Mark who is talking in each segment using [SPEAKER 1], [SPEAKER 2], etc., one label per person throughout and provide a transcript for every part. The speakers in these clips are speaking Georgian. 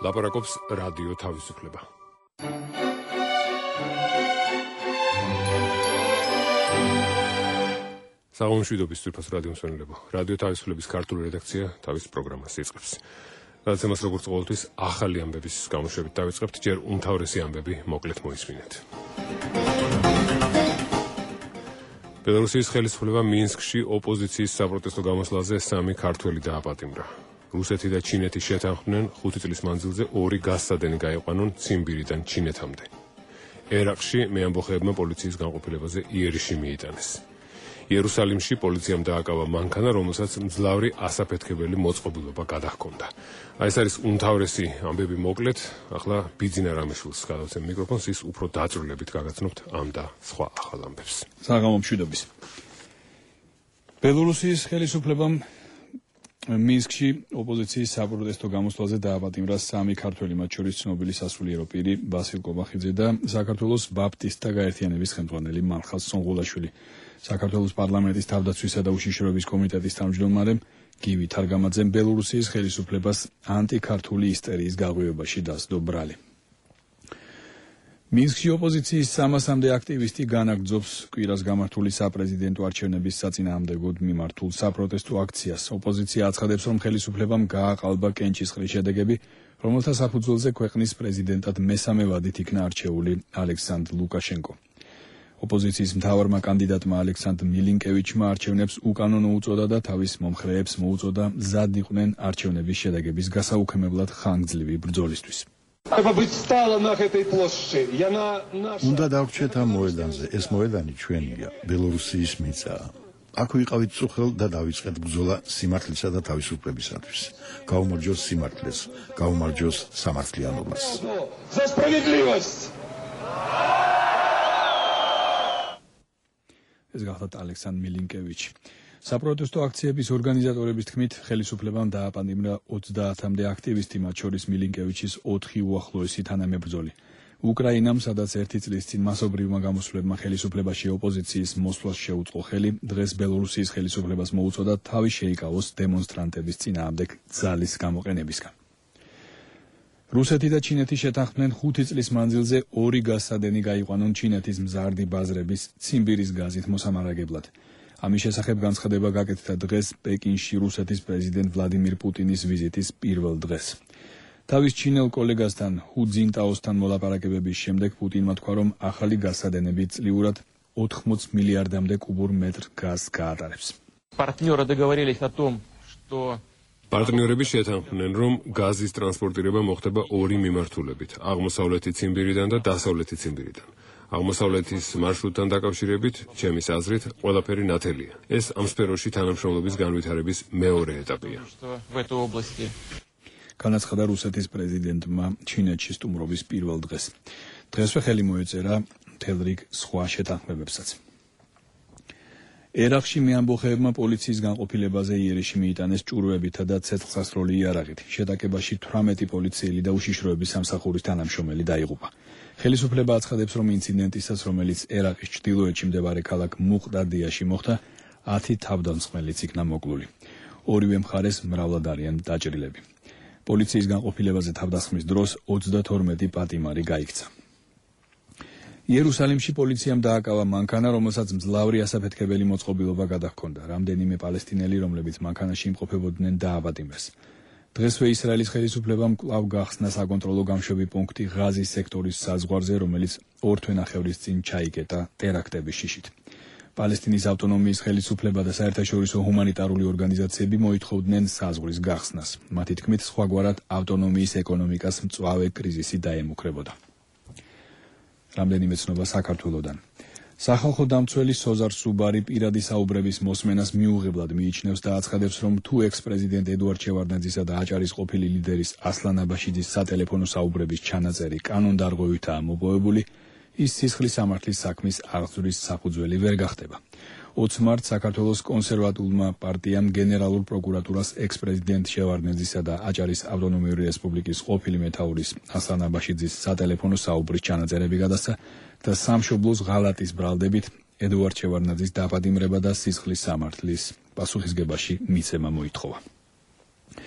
[SPEAKER 1] ლაპარაკობს რადიო თავისუფლება. საღამომშვიდობის თვითონ რადიო მსმენელებო. რადიო თავისუფლების ქართული რედაქცია თავის პროგრამას იწყებს. გადაცემას როგორც ყოველთვის ახალი ამბების გამოშვებით დავიწყებთ, ჯერ უმთავრესი ამბები მოკლედ მოისმინეთ. ბელორუსიის ხელისუფლება მინსკში ოპოზიციის საპროტესტო გამოსვლაზე 3 ქართველი დააპატიმრა. რუსეთი და ჩინეთი შეთანხმდნენ 5 წლის მანძილზე 2 გაზსადენი გაიყვანონ ციმბირიდან ჩინეთამდე. ერაყში მეამბოხეებმა პოლიციის განყოფილებაზე იერიში მიიტანეს. იერუსალიმში პოლიციამ დააკავა მანქანა, რომელსაც მძლავრი ასაფეთქებელი მოწყობილობა გადაჰქონდა. ეს არის უმთავრესი ამბები მოკლედ. ახლა ბიძინა რამიშვილს გადავცემ მიკროფონს, ის უფრო დაწვრილებით გაგაცნობთ ამ და სხვა ახალ ამბებს.
[SPEAKER 2] საღამომშვიდობის. ბელორუსიის ხელისუფლებამ მინსკში ოპოზიციის საპროტესტო გამოსვლაზე დააპატიმრა 3 ქართველი, მათ შორის ცნობილი სასულიერო პირი ვასილ კობახიძე და საქართველოს ბაპტისტთა გაერთიანების ხელმძღვანელი მალხაზ სონღულაშვილი. საქართველოს პარლამენტის თავდაცვისა და უშიშროების კომიტეტის თავმჯდომარე გივი თარგამაძემ ბელორუსიის ხელისუფლებას ანტიქართული ისტერიის გაღვივებაში დასდო ბრალი. მინსკში ოპოზიციის 300-მდე აქტივისტი განაგრძობს კვირას გამართული საპრეზიდენტო არჩევნების საწინააღმდეგოდ მიმართულ საპროტესტო აქციას. ოპოზიცია აცხადებს, რომ ხელისუფლებამ გააყალბა კენჭისყრის შედეგები, რომელთა საფუძველზე ქვეყნის პრეზიდენტად მესამე ვადით იქნა არჩეული ალექსანდრ ლუკაშენკო. ოპოზიციის მთავარმა კანდიდატმა ალექსანდრ მილინკევიჩმა არჩევნებს უკანონო უწოდა და თავის მომხრეებს მოუწოდა მზად იყვნენ არჩევნების შედეგების გასაუქემებლად ხანგრძლივი ბრძოლისთვის.
[SPEAKER 3] უნდა დავრჩეთ ამ მოედანზე. ეს მოედანი ჩვენია, ბელორუსიის მიწაა. აქ ვიყავით წუხელ და დავიწყეთ ბრძოლა სიმართლისა და თავისუფლებისათვის. გაუმარჯოს სიმართლეს, გაუმარჯოს სამართლიანობას.
[SPEAKER 2] ეს გახლავთ ალექსანდრ მილინკევიჩი. საპროტესტო აქციების ორგანიზატორების თქმით, ხელისუფლებამ დააპატიმრა 30-მდე აქტივისტი, მათ შორის მილინკევიჩის 4 უახლოესი თანამებრძოლი. უკრაინამ, სადაც 1 წლის წინ მასობრივმა გამოსვლებმა ხელისუფლებაში ოპოზიციის მოსვლას შეუწყო ხელი, დღეს ბელორუსიის ხელისუფლებას მოუწოდა თავი შეიკავოს დემონსტრანტების წინააღმდეგ ძალის გამოყენებისგან. რუსეთი და ჩინეთი შეთანხმდნენ 5 წლის მანძილზე 2 გაზსადენი გაიყვანონ ჩინეთის მზარდი ბაზრების ციმბირის გაზით მოსამარაგებლად. ამის შესახებ განცხადება გაკეთდა დღეს პეკინში რუსეთის პრეზიდენტ ვლადიმირ პუტინის ვიზიტის პირველ დღეს. თავის ჩინელ კოლეგასთან ჰუ ძინტაოსთან მოლაპარაკებების შემდეგ პუტინმა თქვა, რომ ახალი გაზსადენები წლიურად 80 მილიარდამდე კუბურ მეტრ გაზს გაატარებს.
[SPEAKER 1] პარტნიორები შეთანხმდნენ, რომ გაზის ტრანსპორტირება მოხდება 2 მიმართულებით, აღმოსავლეთი ციმბირიდან და დასავლეთი ციმბირიდან. აღმოსავლეთის მარშრუტთან დაკავშირებით, ჩემის აზრით, ყველაფერი ნათელია. ეს ამ სფეროში თანამშრომლობის განვითარების მეორე ეტაპია.
[SPEAKER 2] განაცხადა რუსეთის პრეზიდენტმა ჩინეთში სტუმრობის პირველ დღეს. დღესვე ხელი მოეწერა მთელ რიგ სხვა შეთანხმებებსაც. ერაყში მეამბოხეებმა პოლიციის განყოფილებაზე იერიში მიიტანეს ჭურვებითა და ცეცხლსასროლი იარაღით. შეტაკებაში 18 პოლიციელი და უშიშროების სამსახურის თანამშრომელი დაიღუპა. ხელისუფლება აცხადებს, რომ ინციდენტისას, რომელიც ერაყის ჩრდილოეთში მდებარე ქალაქ მუყდადიაში მოხდა, 10 თავდამსხმელიც იქნა მოკლული. ორივე მხარეს მრავლად არიან დაჭრილები. პოლიციის განყოფილებაზე თავდასხმის დროს 32 პატიმარი გაიქცა. იერუსალიმში პოლიციამ დააკავა მანქანა, რომელსაც მძლავრი ასაფეთქებელი მოწყობილობა გადაჰქონდა. რამდენიმე პალესტინელი, რომლებიც მანქანაში იმყოფებოდნენ, დააპატიმრეს. დღესვე ისრაელის ხელისუფლებამ კვლავ გახსნა საკონტროლო გამშვები პუნქტი ღაზის სექტორის საზღვარზე, რომელიც 2 თვენახევრის წინ ჩაიკეტა ტერაქტების შიშით. პალესტინის ავტონომიის ხელისუფლება და საერთაშორისო ჰუმანიტარული ორგანიზაციები მოითხოვდნენ საზღვრის გახსნას. მათი თქმით, სხვაგვარად ავტონომიის ეკონომიკას მწვავე კრიზისი დაემუქრებოდა. რამდენიმე ცნობა საქართველოდან. სახალხო დამცველი სოზარ სუბარი პირადი საუბრების მოსმენას მიუღებლად მიიჩნევს და აცხადებს, რომ თუ ექს-პრეზიდენტ ედუარდ შევარდნაძისა და აჭარის ყოფილი ლიდერის ასლან აბაშიძის სატელეფონო საუბრების ჩანაწერი კანონდარღვევითაა მოპოვებული, ის სისხლის სამართლის საქმის აღძვრის საფუძველი ვერ გახდება. 20 მარტს საქართველოს კონსერვატულმა პარტიამ გენერალურ პროკურატურას ექს-პრეზიდენტ შევარდნაძისა და აჭარის ავტონომიური რესპუბლიკის ყოფილი მეთაურის ასლან აბაშიძის სატელეფონო საუბრის ჩანაწერები გადასცა და სამშობლოს ღალატის ბრალდებით ედუარდ შევარდნაძის დაპატიმრება და სისხლის სამართლის პასუხისგებაში მიცემა მოითხოვა.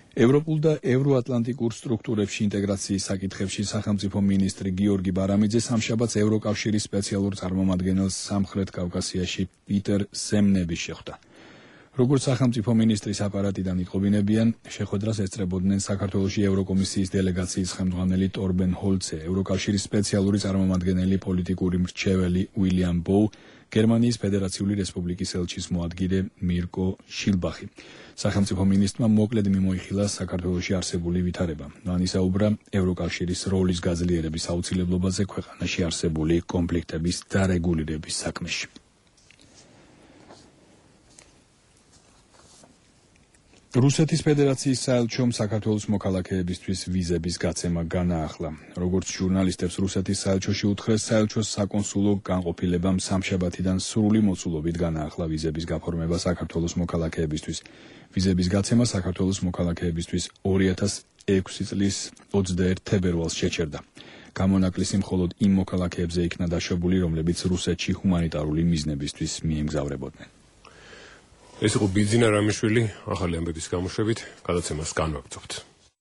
[SPEAKER 2] ევროპულ და ევროატლანტიკურ სტრუქტურებში ინტეგრაციის საკითხებში სახელმწიფო მინისტრი გიორგი ბარამიძე სამშაბათს ევროკავშირის სპეციალურ წარმომადგენელს სამხრეთ კავკასიაში პიტერ სემნების შეხვდა. როგორც სახელმწიფო მინისტრის აპარატიდან იყობინებიან, შეხვედრას ესწრებოდნენ საქართველოში ევროკომისიის დელეგაციის ხელმძღვანელი ტორბენ ჰოლცე, ევროკავშირის სპეციალური წარმომადგენელი პოლიტიკური მრჩეველი უილიამ ბოუ, გერმანიის ფედერაციული რესპუბლიკის ელჩის მოადგილე მირკო შილბახი. სახელმწიფო მინისტრმა მოკლედ მიმოიხილა საქართველოში არსებული ვითარება. მან ისაუბრა ევროკავშირის როლის გაძლიერების აუცილებლობაზე ქვეყანაში არსებული კონფლიქტების დარეგულირების საქმეში. რუსეთის ფედერაციის საელჩომ საქართველოს მოქალაქეებისთვის ვიზების გაცემა განაახლა. როგორც ჟურნალისტებს რუსეთის საელჩოში უთხრეს, საელჩოს საკონსულო განყოფილებამ სამშაბათიდან სრული მოცულობით განაახლა ვიზების გაფორმება საქართველოს მოქალაქეებისთვის. ვიზების გაცემა საქართველოს მოქალაქეებისთვის 2006 წლის 21 თებერვალს შეჩერდა. გამონაკლისი მხოლოდ იმ მოქალაქეებზე იქნა დაშვებული, რომლებიც რუსეთში ჰუმანიტარული მიზნებისთვის მიემგზავრებოდნენ. ეს იყო ბიძინა რამიშვილი, ახალი ამბების გამოშვებით, გადაცემას განვაგრძობთ.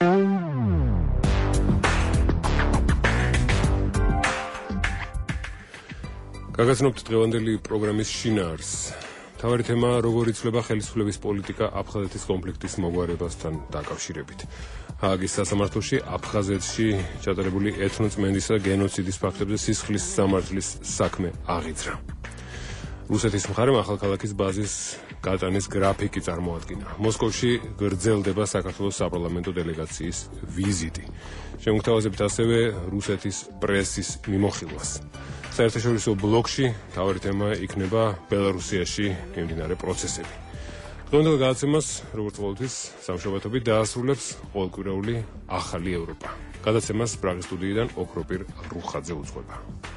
[SPEAKER 2] გაგაცნობთ დღევანდელი პროგრამის შინაარსს. მთავარი თემა, როგორ იცვლება ხელისუფლების პოლიტიკა აფხაზეთის კონფლიქტის მოგვარებასთან დაკავშირებით. ჰააგის სასამართლოში აფხაზეთში ჩატარებული ეთნოწმენდისა და გენოციდის ფაქტებზე სისხლის სამართლის საქმე აღიძრა. რუსეთის მხარემ ახალქალაქის ბაზის გატანის გრაფიკი წარმოადგინა. მოსკოვში გრძელდება საქართველოს საპარლამენტო დელეგაციის ვიზიტი. შემოგთავაზებთ ასევე რუსეთის პრესის მიმოხილვას. საერთაშორისო ბლოკში მთავარი თემა იქნება ბელარუსიაში მიმდინარე პროცესები. დღევანდელ გადაცემას, როგორც ყოველთვის, სამშაბათობით დაასრულებს ყოველკვირეული ახალი ევროპა. გადაცემას პრაღის სტუდიიდან ოქროპირ რუხაძე უძღვება.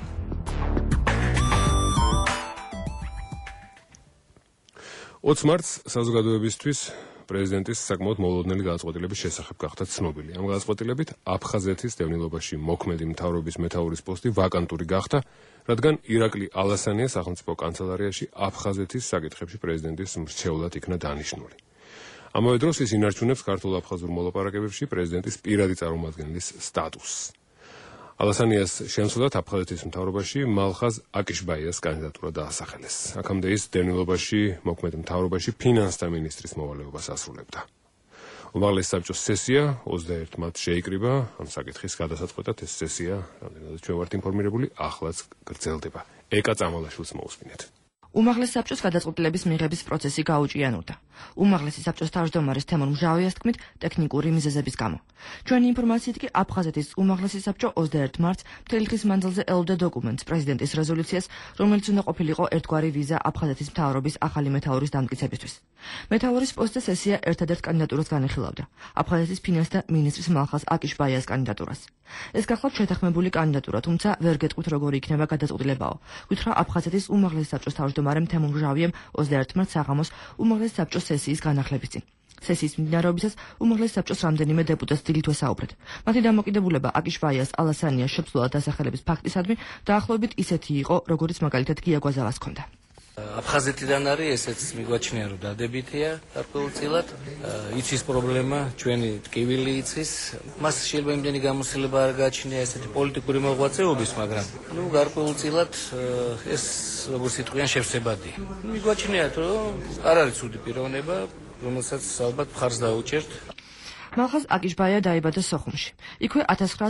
[SPEAKER 2] 20 მარტს საზოგადოებისთვის პრეზიდენტის საკმაოდ მოულოდნელი გადაწყვეტილების შესახებ გახდა ცნობილი. ამ გადაწყვეტილებით აფხაზეთის დევნილობაში მოქმედი მთავრობის მეთაურის პოსტი ვაკანტური გახდა, რადგან ირაკლი ალასანია სახელმწიფო კანცელარიაში აფხაზეთის საკითხებში პრეზიდენტის მრჩევლად იქნა დანიშნული. ამავე დროს ის ინარჩუნებს ქართულ-აფხაზურ მოლაპარაკებებში პრეზიდენტის პირადი წარმომადგენლის სტატუსს. ალასანიას შემცვლად აფხაზეთის მთავრობაში მალხაზ აკიშბაიას კანდიდატურა დაასახელეს. აქამდე ის დევნილობაში მოქმედ მთავრობაში ფინანსთა მინისტრის მოვალეობას ასრულებდა. უმაღლესი საბჭოს სესია 21 მარტს შეიკრიბა. ამ საკითხის გადასაწყვეტად ეს სესია, რამდენადაც ჩვენ ვართ ინფორმირებული, ახლაც გრძელდება. ეკა წამალაშვილს მოусმინეთ.
[SPEAKER 4] უმაღლეს საბჭოს გადაწყვეტილების მიღების პროცესი გაუჭიანურდა. უმაღლესი საბჭოს თავმჯდომარის თემურ მჟავიას თქმით, ტექნიკური მიზეზების გამო. ჩვენი ინფორმაციით კი აფხაზეთის უმაღლესი საბჭო 21 მარტს მთელი დღის მანძილზე ელოდა დოკუმენტს პრეზიდენტის რეზოლუციას, რომელიც უნდა ყოფილიყო ერთგვარი ვიზა აფხაზეთის მთავრობის ახალი მეთაურის დამტკიცებისთვის. მეთაურის პოსტზე სესია ერთადერთ კანდიდატურას განიხილავდა, აფხაზეთის ფინანსთა მინისტრის მალხაზ აკიშბაიას კანდიდატურას. ეს გახლავთ შეთანხმებული კანდიდატურა, თუმცა ვერ გეტყვით როგორი იქნება გადაწყვეტილებაო. გითხრა აფხაზეთის უმაღლესი საბჭოს თავმჯდომარემ თემურ მჟავიემ 21 მარტს საღამოს უმაღლესი საბჭოს სესიის განახლების წინ. სესიის მიმდინარეობისას უმაღლესი საბჭოს რამდენიმე დეპუტატს დილით ვესაუბრეთ. მათი დამოკიდებულება აკიშბაიას ალასანიას შეცვლილად დასახელების ფაქტისადმი დაახლოებით ისეთი იყო, როგორიც მაგალითად გია გვაზავას ჰქონდა.
[SPEAKER 5] აფხაზეთიდან არის, ესეც მიგვაჩნია, რომ დადებითია გარკვეულწილად. იცის პრობლემა, ჩვენი ტკივილი იცის. მას შეიძლება იმდენი გამოსილება არ გააჩნია ესეთი პოლიტიკური მოღვაწეობის, მაგრამ გარკვეულწილად ეს როგორც იტყვიან შევსებადია. მიგვაჩნია, რომ არ არის ცუდი პიროვნება, რომელსაც ალბათ მხარს დაუჭერთ.
[SPEAKER 4] მალხაზ აკიშბაია დაიბადა სოხუმში. იქვე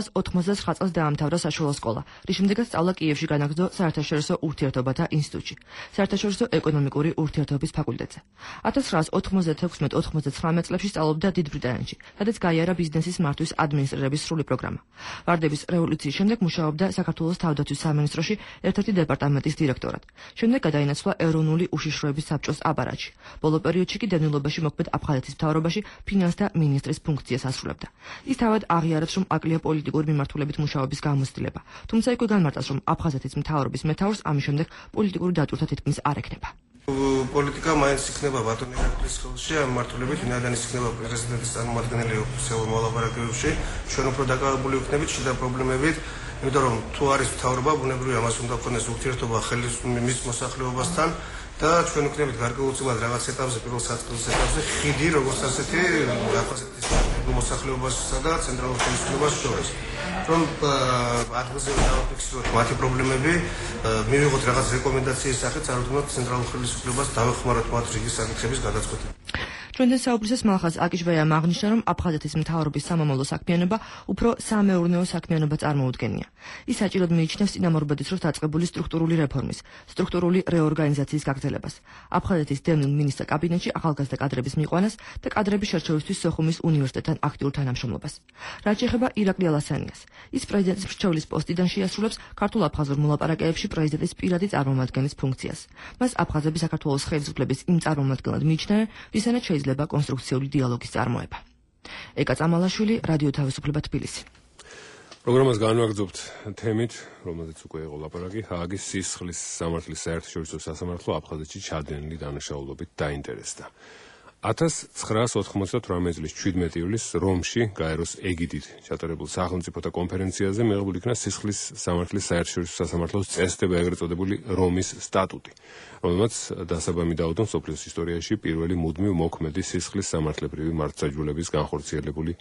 [SPEAKER 4] 1989 წელს დაამთავრა საშუალო სკოლა, რის შემდეგაც სწავლა კიევში განაგრძო საერთაშორისო ურთიერთობათა ინსტიტუტში, საერთაშორისო ეკონომიკური ურთიერთობების ფაკულტეტზე. 1996-99 წლებში სწავლობდა დიდ ბრიტანეთში, სადაც გაიარა ბიზნესის მართვის ადმინისტრირების სრული პროგრამა. ვარდების რევოლუციის შემდეგ მუშაობდა საქართველოს თავდაცვის სამინისტროში ერთ-ერთი დეპარტამენტის დირექტორად. შემდეგ გადაინაცვლა ეროვნული უშიშროების საბჭოს აპარატში. ბოლო პერიოდში კი დევნილობაში მოქმედ აფხაზეთის მთავრობაში ფინანსთა მინისტრის ფუნქციას ასრულებდა. ის თავად აღიარებს, რომ აკლია პოლიტიკური მიმართულებით მუშაობის გამოცდილება, თუმცა იქვე განმარტავს, რომ აფხაზეთის მთავრობის მეთაურს ამის შემდეგ პოლიტიკური დატვირთვა თითქმის არ ექნება.
[SPEAKER 6] პოლიტიკა მაინც იქნება ბატონი ირაკლის ხელში, ამ მიმართულებით ვინაიდან ის იქნება პრეზიდენტის წარმომადგენელი ოფიციალურ მოლაპარაკებებში, ჩვენ უფრო დაკავებული ვიქნებით შიდა პრობლემებით, იმიტომ რომ თუ არის მთავრობა, ბუნებრივია ამას უნდა ქონდეს ურთიერთობა ხელისუფლების მოსახლეობასთან. და ჩვენ ვქნებით გარკვეულწილად რაღაც ეტაპზე, პირველ საწყის ეტაპზე ხიდი, როგორც ასეთი აფხაზეთის დემოკრატიულ მოსახლეობასა და ცენტრალურ ხელისუფლებას შორის. რომ ადგილზე დავაფიქსიროთ მათი პრობლემები, მივიღოთ რაღაც რეკომენდაციის სახით, საერთოდ ცენტრალურ ხელისუფლებას დავეხმაროთ მათ რიგი საკითხების გადაწყვეტა.
[SPEAKER 4] ჩვენთან საუბრისას მალხაზ აკიშბაიამ აღნიშნა, რომ აფხაზეთის მთავრობის სამამულო საქმიანობა უფრო სამეურნეო საქმიანობა წარმოუდგენია. ის საჭიროდ მიიჩნევს წინამორბედის დროს დაწყებული სტრუქტურული რეფორმის, სტრუქტურული რეორგანიზაციის გაგრძელებას, აფხაზეთის დევნილ მინისტრ კაბინეტში ახალგაზრდა კადრების მიყვანას და კადრების შერჩევისთვის სოხუმის უნივერსიტეტთან აქტიურ თანამშრომლობას. რაც შეეხება ირაკლი ალასანიას, ის პრეზიდენტის მრჩევლის პოსტიდან შეასრულებს ქართულ-აფხაზურ მოლაპარაკებებში პრეზიდენტის პირადი წარმომადგენლის ფუნქციას. მას აფხაზები საქართველოს ხელისუფლების იმ წარმომადგენლად მიიჩნევენ, ვისთანაც შეიძლება კონსტრუქციული დიალოგის წარმოება. ეკა წამალაშვილი, რადიო თავისუფლება თბილისი.
[SPEAKER 1] პროგრამას განვაგრძობთ თემით, რომელზეც უკვე იყო ლაპარაკი, ჰააგის სისხლის სამართლის საერთაშორისო სასამართლო აფხაზეთში ჩადენილი დანაშაულობით დაინტერესდა. 1998 წლის 17 ივლისს რომში გაეროს ეგიდით ჩატარებულ სახელმწიფოთა კონფერენციაზე მიღებულ იქნა სისხლის სამართლის საერთაშორისო სასამართლოს წესდება ეგრეთ წოდებული რომის სტატუტი, რომელმაც დასაბამი დაუდო მსოფლიოს ისტორიაში პირველი მუდმივ მოქმედი სისხლის სამართლებრივი მართლმსაჯულების განხორციელებული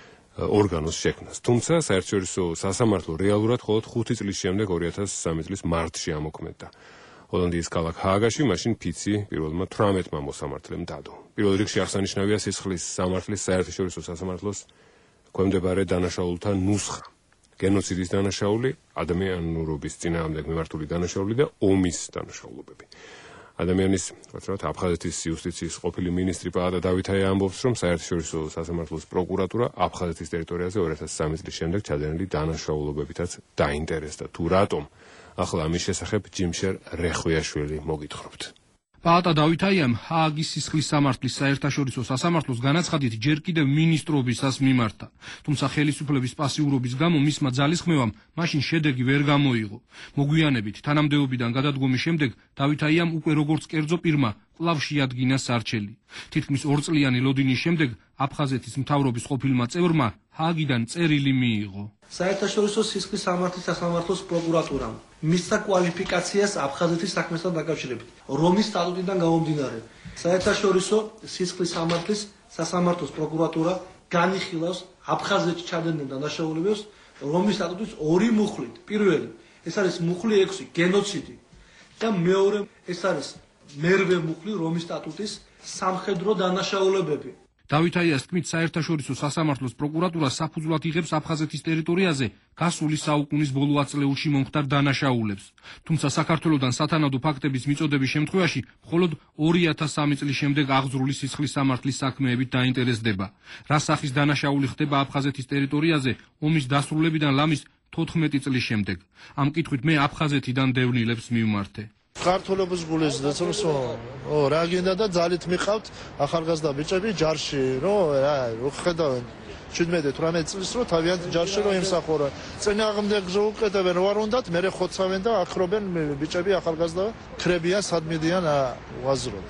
[SPEAKER 1] ორგანოს შექმნას. თუმცა საერთაშორისო სასამართლო რეალურად მხოლოდ 5 წლის შემდეგ 2003 წლის მარტში ამოქმედდა. ჰოლანდიის ქალაქ ჰააგაში მაშინ ფიცი პირველმა 18-მა მოსამართლემ დადო. პირველ რიგში აღსანიშნავია სისხლის სამართლის საერთაშორისო სასამართლოს ქვემდებარე დანაშაულთა ნუსხა, გენოციდის დანაშაული, ადამიანურობის წინააღმდეგ მიმართული დანაშაული და ომის დანაშაულობები. ადამიანის, ვთქვათ, აფხაზეთის იუსტიციის ყოფილი მინისტრი პაატა დავითაია ამბობს, რომ საერთაშორისო სასამართლოს პროკურატურა აფხაზეთის ტერიტორიაზე 2003 წლის შემდეგ ჩადენილი დანაშაულობებითაც დაინტერესდა. თუ რატომ? ახლა ამის შესახებ ჯიმშერ რეხვიაშვილი მოგითხრობთ.
[SPEAKER 7] პაატა დავითაიამ ჰააგის სისხლის სამართლის საერთაშორისო სასამართლოს განაცხადით ჯერ კიდევ მინისტრობისას მიმართა. თუმცა ხელისუფლების პასიურობის გამო მისმა ძალისხმევამ მაშინ შედეგი ვერ გამოიღო. მოგვიანებით თანამდებობიდან გადადგომის შემდეგ დავითაიამ უკვე როგორც კერძო პირმა კვლავ შეადგინა სარჩელი. თითქმის 2 წლიანი ლოდინის შემდეგ აფხაზეთის მთავრობის ყოფილმა წევრმა ჰააგიდან წერილი მიიღო.
[SPEAKER 8] საერთაშორისო სისხლის სამართლის სასამართლოს პროკურატურამ მისცა კვალიფიკაციას აფხაზეთის საქმესთან დაკავშირებით რომის სტატუტიდან გამომდინარე. საერთაშორისო სისხლის სამართლის სასამართლოს პროკურატურა განიხილავს აფხაზეთში ჩადენილ დანაშაულებებს რომის სტატუტის 2 მუხლით. პირველი, ეს არის მუხლი 6, გენოციდი და მეორე, ეს არის მერვე მუხლი რომის სტატუტის სამხედრო დანაშაულებები.
[SPEAKER 7] დავითაიას თქმით, საერთაშორისო სასამართლოს პროკურატურა საფუძვლად იღებს აფხაზეთის ტერიტორიაზე გასული საუკუნის ბოლო ათწლეულში მომხდარ დანაშაულებს. თუმცა საქართველოსთან სათანადო ფაქტების მიწოდების შემთხვევაში მხოლოდ 2003 წლის შემდეგ აღძრული სისხლის სამართლის საქმეებით დაინტერესდება. რა სახის დანაშაული ხდება აფხაზეთის ტერიტორიაზე ომის დასრულებიდან ლამის 14 წლის შემდეგ. ამ კითხვით მე აფხაზეთიდან დევნილებს მივმართე.
[SPEAKER 9] ქართულობის გულეს დაცროსო რა გინდა და ძალით მიყავთ ახალგაზრდა ბიჭები ჯარში რო ხედავენ 17-18 წლის რო თავიანთ ჯარში რო ემსახურა წინააღმდეგზე უკეთებენ რო არ უნდათ მე ხოცავენ და ახლობენ ბიჭები ახალგაზრდა ქრებიან სადმიდიან ვაზრობ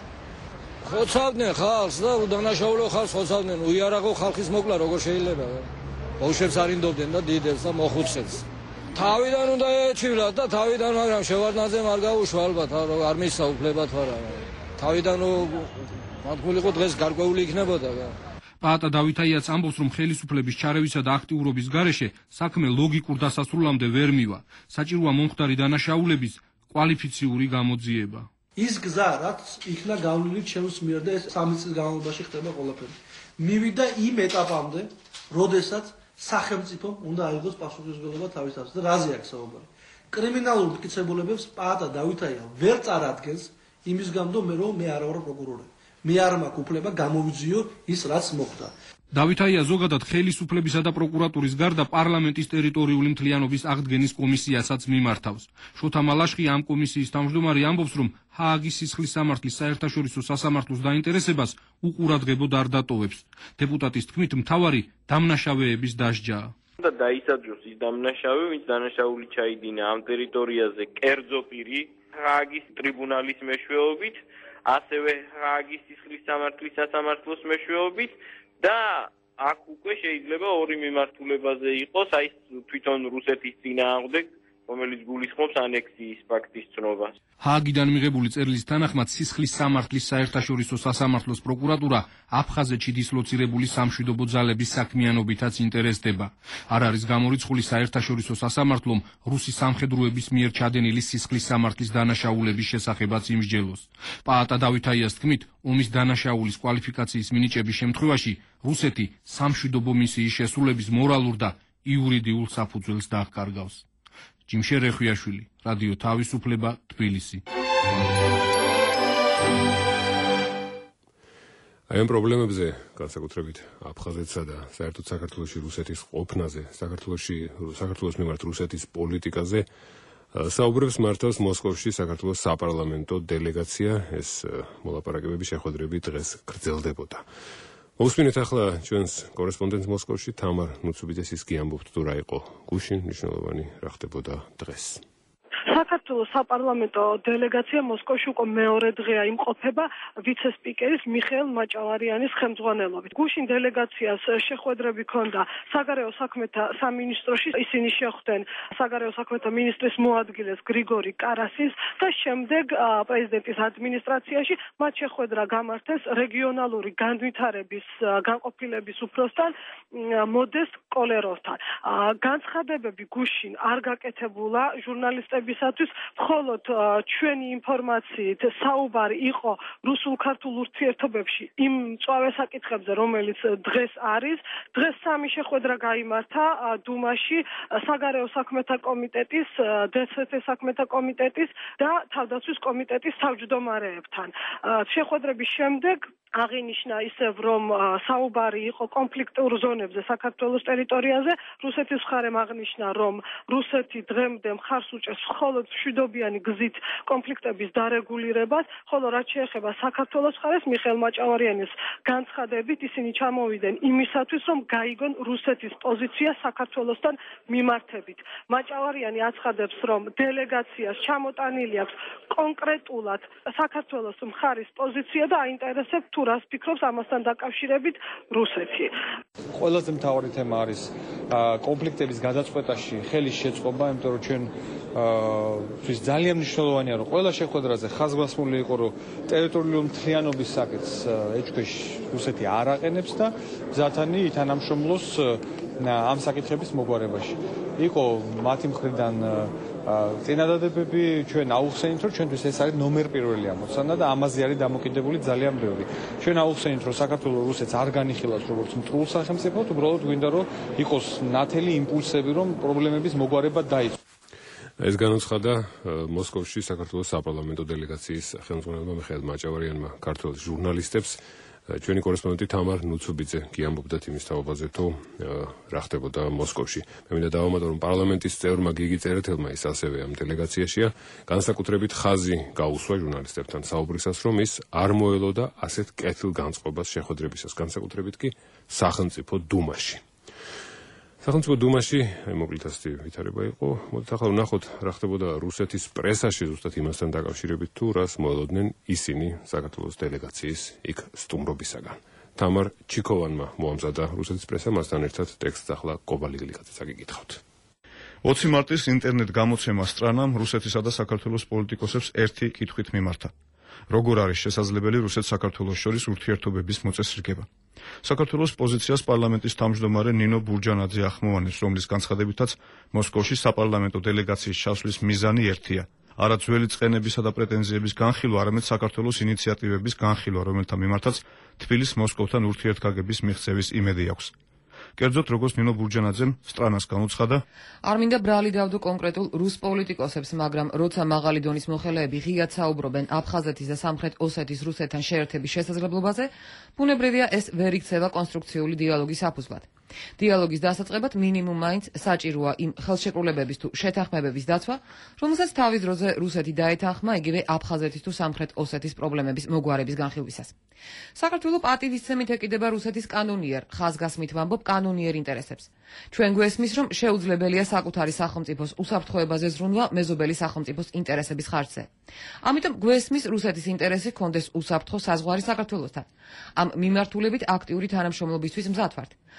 [SPEAKER 10] ხოცავდნენ ხალხს და დანაშაულო ხალხს ხოცავდნენ უიარაღო ხალხის მოკლა როგორ შეიძლება ბავშვებს არინდობდნენ და დიდებს და მოხუცებს თავიდან უნდა ეჩივლათ და თავიდან, მაგრამ შევარდნაძემ არ გაუშვა ალბათ, არ მისცა უფლებათ ვარა. თავიდან მათგულიყო დღეს გარკვეული იქნებოდა.
[SPEAKER 7] პაატა დავითაიაც ამბობს, რომ ხელისუფლების ჩარევისა და აქტიურობის გარეშე საქმე ლოგიკურ დასასრულამდე ვერ მივა. საჭიროა მომხდარი დანაშაულების კვალიფიციური გამოძიება.
[SPEAKER 8] ის გზა, რაც იქნა გავლილი ჩემს მიერ და ეს 3 წლის განმავლობაში ხდება ყველაფერი. მივიდა იმ ეტაპამდე, როდესაც სახელმწიფო უნდა აიღოს პასუხისმგებლობა თავის თავს და რაზე აქვს საუბარი. კრიმინალურ მტკიცებულებებს პაატა დავითაია ვერ წარადგენს იმის გამო რომ მე არ ვარ პროკურორი. მე არ მაქვს უფლება გამოვიძიო ის რაც მოხდა.
[SPEAKER 7] დავითაია ზოგადად ხელისუფლებისა და პროკურატურის გარდა პარლამენტის ტერიტორიული მთლიანობის აღდგენის კომისიასაც მიმართავს. შოთა მალაშხი ამ კომისიის თავმჯდომარე ამბობს, რომ ჰააგის სისხლის სამართლის საერთაშორისო სასამართლოს დაინტერესებას უყურადღებოდ არ დატოვებს. დეპუტატის თქმით, მთავარი დამნაშავეების დასჯაა.
[SPEAKER 11] და დაისაჯოს ის დამნაშავე, ვინც დანაშაული ჩაიდინა ამ ტერიტორიაზე კერძო პირი ჰააგის ტრიბუნალის მეშვეობით, ასევე ჰააგის სისხლის სამართლის სასამართლოს მეშვეობით და აქ უკვე შეიძლება 2 მიმართულებაზე იყოს, აი თვითონ რუსეთის წინააღმდეგ რომელიც გულისხმობს ანექსიის ფაქტის ცნობას.
[SPEAKER 7] ჰააგიდან მიღებული წერილის თანახმად სისხლის სამართლის საერთაშორისო სასამართლოს პროკურატურა აფხაზეთში დისლოცირებული სამშვიდობო ძალების საქმიანობითაც ინტერესდება. არ არის გამორიცხული საერთაშორისო სასამართლომ რუსი სამხედროების მიერ ჩადენილი სისხლის სამართლის დანაშაულების შესახებაც იმსჯელოს. პაატა დავითაიას თქმით, ომის დანაშაულის კვალიფიკაციის მინიჭების შემთხვევაში რუსეთი სამშვიდობო მისიის შესრულების მორალურ და იურიდიულ საფუძველს დაახკარგავს. ჯიმშე რეხვიაშვილი, რადიო თავისუფლება, თბილისი.
[SPEAKER 1] აი ამ პრობლემებზე, განსაკუთრებით აფხაზეთსა და საერთოდ საქართველოში რუსეთის ყოფნაზე, საქართველოს მიმართ რუსეთის პოლიტიკაზე საუბრებს მართავს მოსკოვში საქართველოს საპარლამენტო დელეგაცია. ეს მოლაპარაკებები შეხვედრები დღეს გრძელდებოდა. მოვუსმინეთ ახლა ჩვენს კორესპონდენტს მოსკოვში თამარ ნუცუბიძეს, ის კი ამბობთ თუ რა იყო გუშინ მნიშვნელოვანი რა ხდებოდა დღეს.
[SPEAKER 12] საქართველოს საპარლამენტო დელეგაცია მოსკოვში უკვე მეორე დღეა იმყოფება ვიცე-სპიკერის მიხეილ მაჭავარიანის ხელმძღვანელობით. გუშინ დელეგაციას შეხვედრები ჰქონდა საგარეო საქმეთა სამინისტროში, ისინი შეხვდნენ საგარეო საქმეთა მინისტრის მოადგილეს გრიგორი კარასის და შემდეგ პრეზიდენტის ადმინისტრაციაში მათ შეხვედრა გამართეს რეგიონალური განვითარების განყოფილების უფროსთან მოდესტ კოლეროვთან. განცხადებები გუშინ არ გაკეთებულა ჟურნალისტებისათვის, მხოლოდ ჩვენი ინფორმაციით საუბარი იყო რუსულ-ქართულ ურთიერთობებში იმ მწვავე საკითხებზე, რომელიც დღეს არის. დღეს სამი შეხვედრა გაიმართა დუმაში საგარეო საქმეთა კომიტეტის, დსთ საქმეთა კომიტეტის და თავდაცვის კომიტეტის თავმჯდომარეებთან. შეხვედრების შემდეგ აღინიშნა ისევ, რომ საუბარი იყო კონფლიქტურ ზონებზე საქართველოს ტერიტორიაზე. რუსეთის მხარემ აღნიშნა, რომ რუსეთი დღემდე მხარს უჭერს მხოლოდ მშვიდობიანი გზით კონფლიქტების დარეგულირებას, ხოლო რაც შეეხება საქართველოს მხარეს, მიხეილ მაჭავარიანის განცხადებით ისინი ჩამოვიდნენ იმისათვის, რომ გაიგონ რუსეთის პოზიცია საქართველოსთან მიმართებით. მაჭავარიანი აცხადებს, რომ დელეგაციას ჩამოტანილი აქვს კონკრეტულად საქართველოს მხარის პოზიცია და აინტერესებს თუ რას ფიქრობს ამასთან დაკავშირებით რუსეთი.
[SPEAKER 13] ყველაზე მთავარი თემა არის კონფლიქტების გადაწყვეტაში ხელის შეწყობა, იმიტომ რომ ჩვენ ძალიან მნიშვნელოვანია, რომ ყველა შეხვედრაზე ხაზგასმული იყო, რომ ტერიტორიული მთლიანობის საკითხს ეჭქვეშ რუსეთი არ აყენებს და მზათანი ითანამშრომლოს ამ საკითხების მოგვარებაში. იყო მათი მხრიდან წინადადებები, ჩვენ აუხსენით, რომ ჩვენთვის ეს არის ნომერ პირველი ამოცანა და ამაზე არის დამოკიდებული ძალიან ბევრი. ჩვენ აუხსენით, რომ საქართველოს რუსეთს არ განიხილავს როგორც მტრულ სახელმწიფოდ, უბრალოდ გვინდა, რომ იყოს ნათელი იმპულსები, რომ პრობლემების მოგვარება დაიწყოს.
[SPEAKER 1] ეს განუცხადა მოსკოვში საქართველოს საპარლამენტო დელეგაციის ხელმძღვანელმა მიხეილ მაჭავარიანმა ქართველ ჟურნალისტებს. ჩვენი კორესპონდენტი თამარ ნუცუბიძე კი ამბობდათ იმის თაობაზე, თუ რა ხდებოდა მოსკოვში. მე მინდა დავამატო, რომ პარლამენტის წევრმა გიგი წერეთელმა, ის ასევე ამ დელეგაციაშია, განსაკუთრებით ხაზი გაუსვა ჟურნალისტებთან საუბრისას, რომ ის არ მოელოდა ასეთ კეთილ განწყობას შეხვედრებისას, განსაკუთრებით კი სახელმწიფო დუმაში. სახელმწიფო დუმაში მოკლედ ასეთი ვითარება იყო. მოდით ახლა ვნახოთ რა ხდებოდა რუსეთის პრესაში ზუსტად იმასთან დაკავშირებით, თუ რას მოელოდნენ ისინი საქართველოს დელეგაციის იქ სტუმრობისაგან. თამარ ჩიქოვანმა მოამზადა რუსეთის პრესა, მასთან ერთად ტექსტს ახლა კობალი გლიკაძეც აგიკითხავთ.
[SPEAKER 14] 20 მარტის ინტერნეტ გამოცემა სტრანამ რუსეთისა და საქართველოს პოლიტიკოსებს ერთი კითხვით მიმართა. როგორ არის შესაძლებელი რუსეთ-საქართველოს შორის ურთიერთობების მოწესრიგება? საქართველოს პოზიციას პარლამენტის თავმჯდომარე ნინო ბურჯანაძე ახმოვანებს, რომლის განცხადებითაც მოსკოვში საპარლამენტო დელეგაციის ჩასვლის მიზანი ერთია. არა ძველი წყენებისა და პრეტენზიების განხილვა, არამედ საქართველოს ინიციატივების განხილვა, რომელთა მიმართაც თბილისს მოსკოვთან ურთიერთგაგების მიღწევის იმედი აქვს. კერძოდ, როგორც ნინო ბურჯანაძემ სტრანას განუცხადა,
[SPEAKER 15] არ მინდა ბრალი დავდო კონკრეტულ რუს პოლიტიკოსებს, მაგრამ როცა მაღალი დონის მოხელეები ღიად საუბრობენ აფხაზეთის და სამხრეთ ოსეთის რუსეთთან შეერთების შესაძლებლობაზე, ბუნებრივია ეს ვერ იქცევა კონსტრუქციული დიალოგის საფუძვლად. დიალოგის დასაწყებად მინიმუმ მაინც საჭიროა იმ ხელშეკრულებების თუ შეთანხმებების დაცვა, რომელსაც თავის დროზე რუსეთი დაეთანხმა იგივე აფხაზეთის თუ სამხრეთ ოსეთის პრობლემების მოგვარების განხილვისას. საქართველო პატივისცემით ეკიდება რუსეთის კანონიერ, ხაზგასმით ვამბობ კანონიერ ინტერესებს. ჩვენ გვესმის, რომ შეუძლებელია საკუთარი სახელმწიფოს უსაფრთხოებაზე ზრუნვა მეზობელი სახელმწიფოს ინტერესების ხარჯზე. ამიტომ გვესმის რუსეთის ინტერესი ჰქონდეს უსაფრთხო საზღვარი საქართველოსთან. ამ მიმართულებით აქტიური თანამშრომლობისთვის მზად ვართ. მაგრამ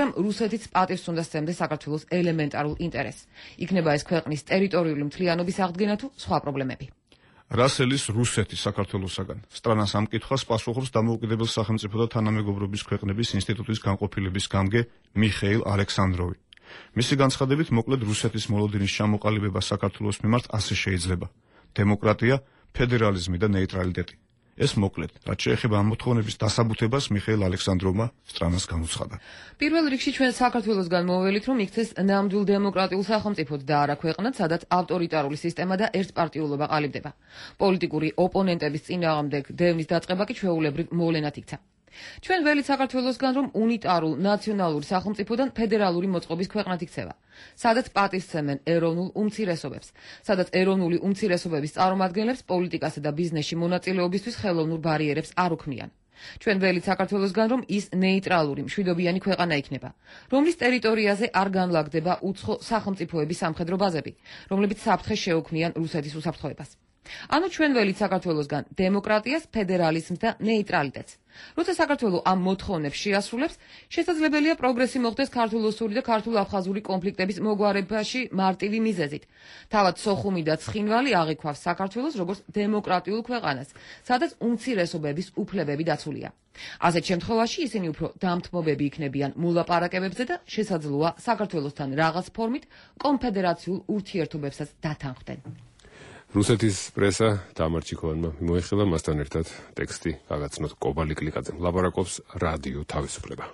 [SPEAKER 15] მაგრამ რუსეთიც პატივს უნდა სცემდეს საქართველოს ელემენტარულ ინტერესს. იქნება ეს ქვეყნის ტერიტორიული მთლიანობის აღდგენა თუ სხვა პრობლემები.
[SPEAKER 14] რასელის რუსეთის საქართველოსაგან სტრანას ამ კითხვას პასუხობს დამოუკიდებელ სახელმწიფო და თანამეგობრობის ქვეყნების ინსტიტუტის განყოფილების გამგე მიხეილ ალექსანდროვი. მისი განცხადებით, მოკლედ რუსეთის მოლოდინის ჩამოყალიბება საქართველოს მიმართ ასე შეიძლება: დემოკრატია, ფედერალიზმი და ნეიტრალიტეტი. ეს მოკლედ, რაც შეეხება ამ მოთხოვნების დასაბუთებას, მიხეილ ალექსანდროვმა სტრანას განუცხადა.
[SPEAKER 15] პირველ რიგში ჩვენ საქართველოსგან მოველით, რომ იქცეს ნამდვილ დემოკრატიულ სახელმწიფოდ და არა ქვეყნად, სადაც ავტორიტარული სისტემა და ერთპარტიულობა ყალიბდება. პოლიტიკური ოპონენტების წინააღმდეგ დევნის დაწყება კი ჩვეულებრივ მოვლენად იქცა. ჩვენ ველით საქართველოსგან, რომ უნიტარულ ნაციონალური სახელმწიფოდან ფედერალური მოწყობის ქვეყნად იქცევა, სადაც პატივს სცემენ ეროვნულ უმცირესობებს, სადაც ეროვნული უმცირესობების წარმომადგენლებს პოლიტიკასა და ბიზნესში მონაწილეობისთვის ხელოვნურ ბარიერებს არ უქმნიან. ჩვენ ველით საქართველოსგან, რომ ის ნეიტრალური მშვიდობიანი ქვეყანა იქნება, რომლის ტერიტორიაზე არ განლაგდება უცხო სახელმწიფოების სამხედრო ბაზები, რომლებიც საფრთხეს შეუქმნიან რუსეთის უსაფრთხოებას. ანუ ჩვენ ველით საქართველოსგან დემოკრატიას, ფედერალიზმს და ნეიტრალიტეტს. როცა საქართველო ამ მოთხოვნებს შეასრულებს, შესაძლებელია პროგრესი მოხდეს ქართულ-ოსური და ქართულ-აფხაზური კონფლიქტების მოგვარებაში მარტივი მიზეზით. თავად სოხუმი და ცხინვალი აღიქვავს საქართველოს როგორც დემოკრატიულ ქვეყანას, სადაც უმცირესობების უფლებები დაცულია. ასეთ შემთხვევაში ისინი უფრო დამთმობები იქნებიან მოლაპარაკებებზე და შესაძლოა საქართველოსთან რაღაც ფორმით კონფედერაციულ ურთიერთობებსაც დათანხმდნენ.
[SPEAKER 1] რუსეთის პრესა თამარ ჩიქოვანმა მოიხილა მასთან ერთად ტექსტი გაგაცნოთ კობალი კლიკაძემ. ლაპარაკობს რადიო თავისუფლება.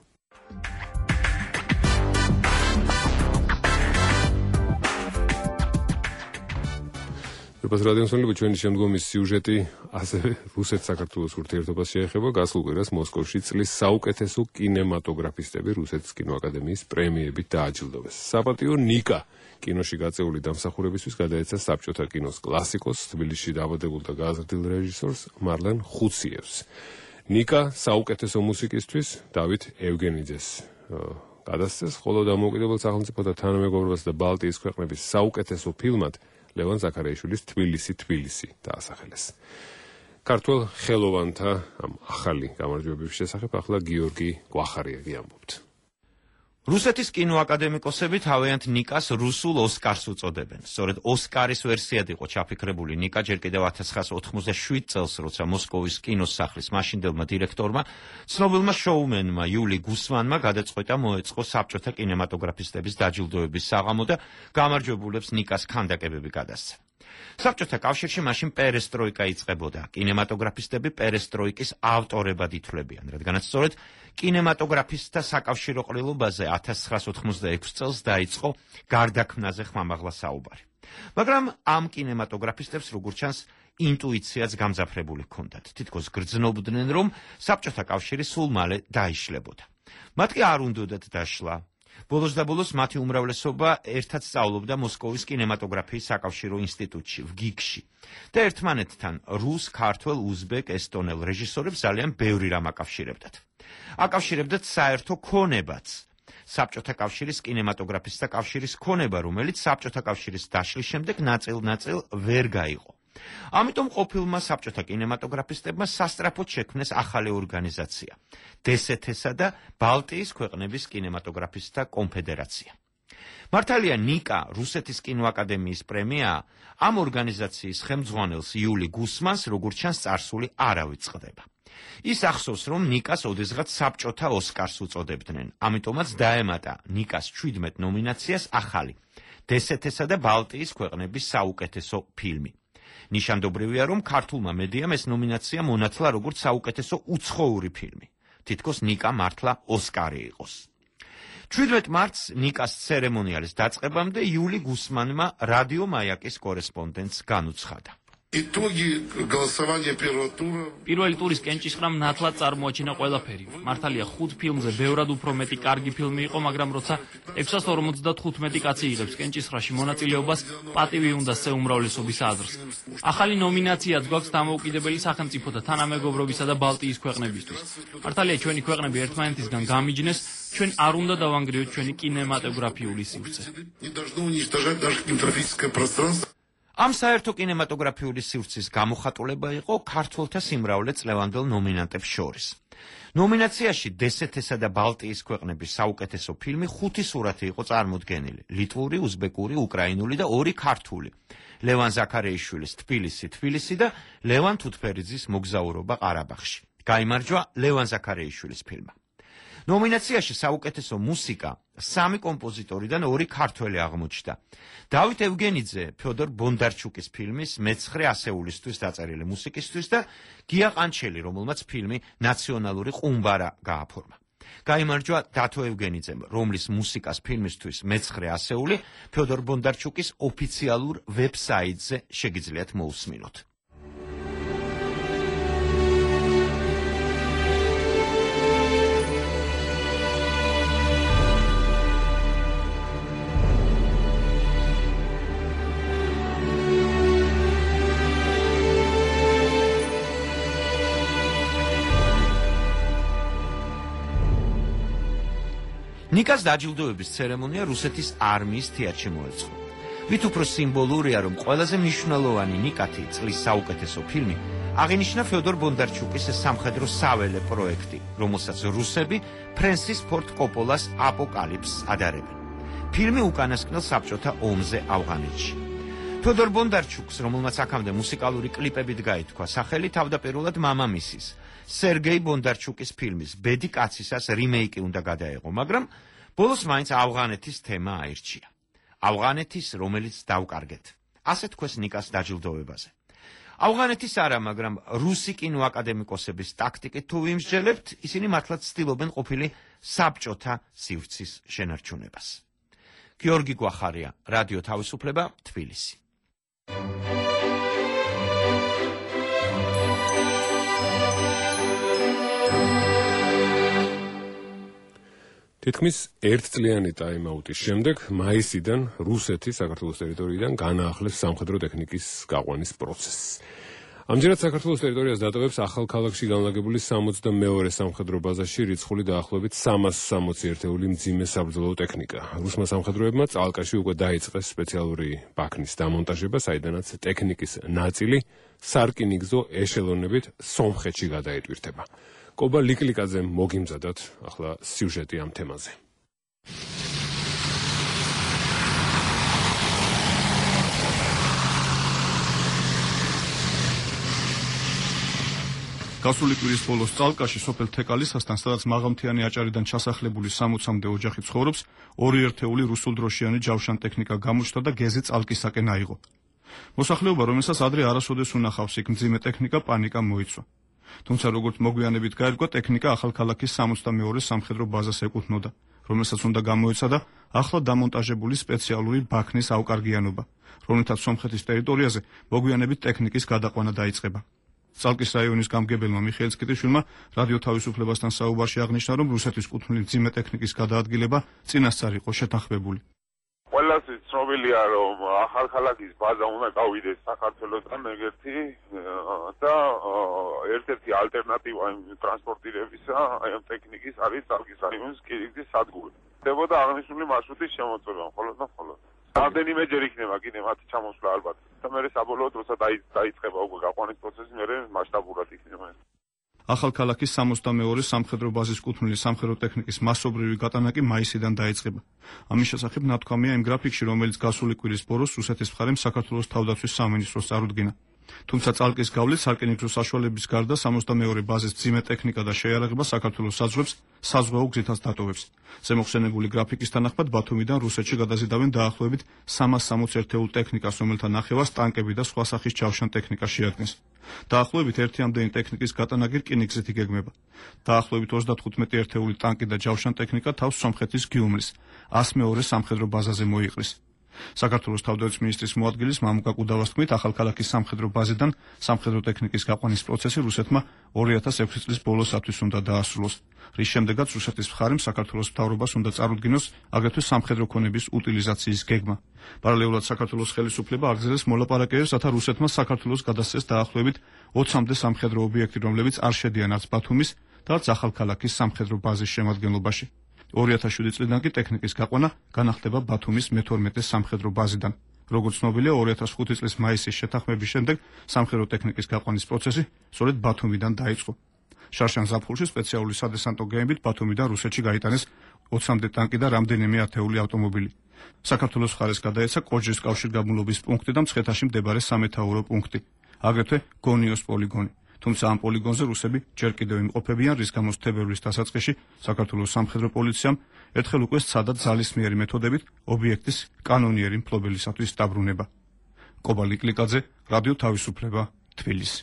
[SPEAKER 1] რუპას რადიოსონლები ჩვენი შემდგომი სიუჟეტი ასევე რუსეთ-საქართველოს ურთიერთობას შეეხება. გასულ კვირას მოსკოვში წლის საუკეთესო კინემატოგრაფისტები რუსეთის კინოაკადემიის პრემიებით დააჯილდოვეს. საპატიო ნიკა კინოში გაწეული დამსახურებისთვის გადაეცა საბჭოთა კინოს კლასიკოს, თბილისში დაბადებულ და გაზრდილ რეჟისორს მარლენ ხუციევს. ნიკა საუკეთესო მუსიკისთვის დავით ევგენიძეს გადასცეს, ხოლო დამოუკიდებელ სახელმწიფოთა თანამეგობრობას და ბალტიის ქვეყნების საუკეთესო ფილმად ლევან ზაქარიაშვილის თბილისი დაასახელეს. ქართველ ხელოვანთა ამ ახალი გამარჯვებების შესახებ ახლა გიორგი გვახარიაგი ამბობთ.
[SPEAKER 16] რუსეთის კინოაკადემიკოსები თავიანთ ნიკას რუსულ ოსკარს უწოდებენ. სწორედ ოსკარის ვერსიად იყო ჩაფიქრებული ნიკა ჯერ კიდევ 1987 წელს, როცა მოსკოვის კინოსახლის მაშინდელმა დირექტორმა, ცნობილმა შოუმენმა იული გუსმანმა გადაწყვეტა მოეწყო საბჭოთა კინემატოგრაფისტების დაჯილდოების საღამო და გამარჯვებულებს ნიკას ქანდაკებები გადასცა. საბჭოთა კავშირში მაშინ პერესტროიკა იწყებოდა. კინემატოგრაფისტები პერესტროიკის ავტორებად ითვლებიან, რადგანაც სწორედ კინემატოგრაფისტთა საკავშირო ყრილობაზე 1986 წელს დაიწყო გარდაქმნაზე ხმამაღლა საუბარი. მაგრამ ამ კინემატოგრაფისტებს როგორც ჩანს ინტუიციაც გამძაფრებული ჰქონდათ. თითქოს გრძნობდნენ, რომ საბჭოთა კავშირი სულ მალე დაიშლებოდა. მათ კი არ უნდათ დაშლა. ბოლოს და ბოლოს მათი უმრავლესობა ერთად სწავლობდა მოსკოვის კინემატოგრაფიის საკავშირო ინსტიტუტში, ვგიგში. და ერთმანეთთან რუს, ქართველ, უზბეკ, ესტონელ რეჟისორებს ძალიან ბევრი რამ აკავშირებდათ. აკავშირებდათ საერთო ქონებაც. საბჭოთა კავშირის კინემატოგრაფისტთა კავშირის ქონება, რომელიც საბჭოთა კავშირის დაშლის შემდეგ ნაწილ-ნაწილ ვერ გაიყო. ამიტომ ყოფილმა საბჭოთა კინემატოგრაფისტებმა სასწრაფოდ შექმნეს ახალი ორგანიზაცია, დსთ-სა და ბალტიის ქვეყნების კინემატოგრაფისტთა კონფედერაცია. მართალია ნიკა რუსეთის კინოაკადემიის პრემია ამ ორგანიზაციის ხელმძღვანელს იული გუსმანს როგორც ჩანს წარსული არ ავიწყდება. ის ახსოვს, რომ ნიკას ოდესღაც საბჭოთა ოსკარს უწოდებდნენ, ამიტომაც დაემატა ნიკას 17 ნომინაციას ახალი, დსთ-სა და ბალტიის ქვეყნების საუკეთესო ფილმი. ნიშანდობრივია, რომ ქართულმა მედიამ ეს ნომინაცია მონათლა როგორც საუკეთესო უცხოური ფილმი. თითქოს ნიკა მართლა ოსკარი იყოს. 17 მარტს ნიკას ცერემონიალის დაწყებამდე იული გუსმანმა რადიო მაიაკის კორესპონდენტს განუცხადა.
[SPEAKER 17] პირველი ტურის კენჭისყრამ ნათლად წარმოაჩინა ყველაფერი. მართალია 5 ფილმზე ბევრად უფრო მეტი კარგი ფილმი იყო, მაგრამ როცა 655 კაცი იღებს კენჭისყრაში მონაწილეობას, პატივი უნდა სცე უმრავლესობის აზრს. ახალი ნომინაციაც გვაქვს დამოუკიდებელი სახელმწიფოთა თანამეგობრობისა და ბალტიის ქვეყნებისთვის. მართალია ჩვენი ქვეყნები ერთმანეთისგან გამიჯნეს, ჩვენ არ უნდა დავანგრიოთ ჩვენი კინემატოგრაფიული სივრცე.
[SPEAKER 16] ამ საერთო კინემატოგრაფიული სივრცის გამოხატულება იყო ქართველთა სიმრავლე წლევანდელ ნომინანტებს შორის. ნომინაციაში დსთ-სა და ბალტიის ქვეყნების საუკეთესო ფილმი 5 სურათი იყო წარმოდგენილი: ლიტვური, უზბეკური, უკრაინული და 2 ქართული. ლევან ზაქარეიშვილის თბილისი და ლევან თუთფერიძის მოგზაურობა ყარაბაღში. გაიმარჯვა ლევან ზაქარეიშვილის ფილმმა. ნომინაციაში საუკეთესო მუსიკა 3 კომპოზიტორიდან 2 ქართველი აღმოჩნდა. დავით ევგენიძე ფიოდორ ბონდარჩუკის ფილმის მე-9 ასეულისთვის დაწერილი მუსიკისთვის და გია ყანჩელი, რომელმაც ფილმი ნაციონალური ყუმბარა გააფორმა. გაიმარჯვა დათო ევგენიძემ, რომლის მუსიკას ფილმისთვის მე-9 ასეული ფიოდორ ბონდარჩუკის ოფიციალურ ვებსაიტზე შეგიძლიათ მოусმინოთ. ნიკას დაჯილდოების ცერემონია რუსეთის არმიის თეატრში მოეწყო. ვით უფრო სიმბოლურია, რომ ყველაზე მნიშვნელოვანი ნიკათი წლის საუკეთესო ფილმი აღინიშნა ფიოდორ ბონდარჩუკის სამხედრო საველე პროექტი, რომელსაც რუსები ფრენსის ფორდ კოპოლას აპოკალიფსს ადარებენ. ფილმი უკანასკნელ საბჭოთა ომზე ავღანეთში. ფიოდორ ბონდარჩუკს, რომელმაც აქამდე მუსიკალური კლიპებით გაითქვა სახელი, თავდაპირველად მამამისის სერგეი ბონდარჩუკის ფილმის ბედი კაცისას რიმეიკი უნდა გადაეღო, მაგრამ ბოლოს მაინც ავღანეთის თემა აირჩია. ავღანეთის, რომელიც დავკარგეთ. ასე თქვეს ნიკას დაჯილდოებაზე. ავღანეთის არა, მაგრამ რუსი კინოაკადემიკოსების ტაქტიკით თუ ვიმსჯელებთ, ისინი მართლაც ცდილობენ ყოფილი საბჭოთა სივრცის შენარჩუნებას. გიორგი გვახარია, რადიო თავისუფლება, თბილისი.
[SPEAKER 1] თითქმის ერთწლიანი ტაიმაუტის შემდეგ მაისიდან რუსეთი საქართველოს ტერიტორიიდან განაახლეს სამხედრო ტექნიკის გაყვანის პროცესს. ამჯერად საქართველოს ტერიტორიას დატოვებს ახალ ქალაქში განლაგებული 62 სამხედრო ბაზაში რიცხული დაახლოებით 360 ერთეული მძიმე საბრძოლო ტექნიკა. რუსმა სამხედროებმა წალკაში უკვე დაიწყეს სპეციალური ბაქნის დამონტაჟება, საიდანაც ტექნიკის ნაწილი სარკინიგზო ეშელონებით სომხეთში გადაეტვირთება. კობა ლიკლიკაძემ მოგიმზადათ ახლა სიუჟეტი ამ თემაზე.
[SPEAKER 14] გასული კვირის ბოლოს წალკაში სოფელ თეკალისასთან, სადაც მაღალმთიანი აჭარიდან ჩასახლებული 60-მდე ოჯახი ცხოვრობს, 2 ერთეული რუსულ-დროშიანი ჯავშან ტექნიკა გამოჩნდა და გეზი წალკისაკენ აიღო. მოსახლეობა, რომელსაც ადრე არასოდეს უნახავს იქ მძიმე ტექნიკა, პანიკა მოიცვა. თუმცა როგორც მოგვიანებით გაირკვა, ტექნიკა ახალქალაქის 62 სამხედრო ბაზას ეკუთვნოდა, რომელსაც უნდა გამოეცადა ახლა დამონტაჟებული სპეციალური ბაქნის ავკარგიანობა, რომელთაც სომხეთის ტერიტორიაზე მოგვიანებით ტექნიკის გადაყვანა დაიწყება. წალკის რაიონის გამგებელმა მიხეილ სკიტიშვილმა რადიო თავისუფლებასთან საუბარში აღნიშნა, რომ რუსეთის კუთვნილი მძიმე ტექნიკის გადაადგილება წინასწარ იყო შეთანხმებული.
[SPEAKER 18] ყველაზე ცნობილია, რომ ახალქალაქის ბაზა უნდა გავიდეს საქართველოსთან ეგერთი და ერთ-ერთი ალტერნატივა იმ ტრანსპორტირებისა, აი ამ ტექნიკის არის წალკის რაიონის კირიქის სადგური. ხდებოდა აღნიშნული მარშრუტის შემოწმება მხოლოდ და მხოლოდ. რამდენიმეჯერ იქნება კიდე მათი ჩამოსვლა ალბათ. და მერე საბოლოოდ როცა დაიწყება უკვე გაყვანის პროცესი, მერე მასშტაბურად იქნება.
[SPEAKER 14] ახალქალაქის 62 სამხედრო ბაზის კუთვნილი სამხედრო ტექნიკის მასობრივი გატანა კი მაისიდან დაიწყება. ამის შესახებ ნათქვამია იმ გრაფიკში, რომელიც გასული კვირის ბოლოს რუსეთის მხარემ საქართველოს თავდაცვის სამინისტროს წარუდგინა. თუმცა წალკის გავლით სარკინიგზო საშუალების გარდა 62 ბაზის მძიმე ტექნიკა და შეიარაღება საქართველოს საზღვრებს საზღვაო გზითაც დატოვებს. ზემოხსენებული გრაფიკის თანახმად ბათუმიდან რუსეთში გადაზიდავენ დაახლოებით 360 ერთეულ ტექნიკას, რომელთა ნახევარს ტანკები და სხვა სახის ჯავშან ტექნიკა შეადგენს. დაახლოებით ერთიამდენი ტექნიკის გატანა კი რკინიგზით იგეგმება. დაახლოებით 35 ერთეული ტანკი და ჯავშან ტექნიკა თავს სომხეთის გიუმრის 102 სამხედრო ბაზაზე მოიყრის. საქართველოს თავდაცვის მინისტრის მოადგილის მამუკა კუდავას თქმით, ახალქალაქის სამხედრო ბაზიდან სამხედრო ტექნიკის გაყვანის პროცესი რუსეთმა 2006 წლის ბოლოსათვის უნდა დაასრულოს, რის შემდეგაც რუსეთის მხარემ საქართველოს მთავრობას უნდა წარუდგინოს აგრეთვე სამხედრო ქონების უტილიზაციის გეგმა. პარალელურად საქართველოს ხელისუფლება აგრძელებს მოლაპარაკებებს, რათა რუსეთმა საქართველოს გადასცეს დაახლოებით 20-მდე სამხედრო ობიექტი, რომლებიც არ შედიან არც ბათუმის და არც ახალქალაქის სამხედრო ბაზის შემადგენლობაში. 2007 წლიდან კი ტექნიკის გაყვანა განახდება ბათუმის მე-12 სამხედრო ბაზიდან. როგორც ცნობილია, 2005 წლის მაისის შეთანხმების შემდეგ სამხედრო ტექნიკის გაყვანის პროცესი სწორედ ბათუმიდან დაიწყო. შარშან-ზაფხულში სპეციალური სადესანტო გემებით ბათუმიდან რუსეთში გაიტანეს 20-მდე ტანკი და რამდენიმე ათეული ავტომობილი. საქართველოს მხარეს გადაეცა კოჯრის კავშირგაბმულობის პუნქტი და მცხეთაში მდებარე სამეთაურო პუნქტი, აგრეთვე გონიოს პოლიგონი. თუმცა ამ პოლიგონზე რუსები ჯერ კიდევ იმყოფებიან, რის გამოც თებერვლის დასაწყისში საქართველოს სამხედრო პოლიციამ ერთხელ უკვე სცადა ძალისმიერი მეთოდებით ობიექტის კანონიერი მფლობელისათვის დაბრუნება. კობალი კლიკაძე, რადიო თავისუფლება, თბილისი.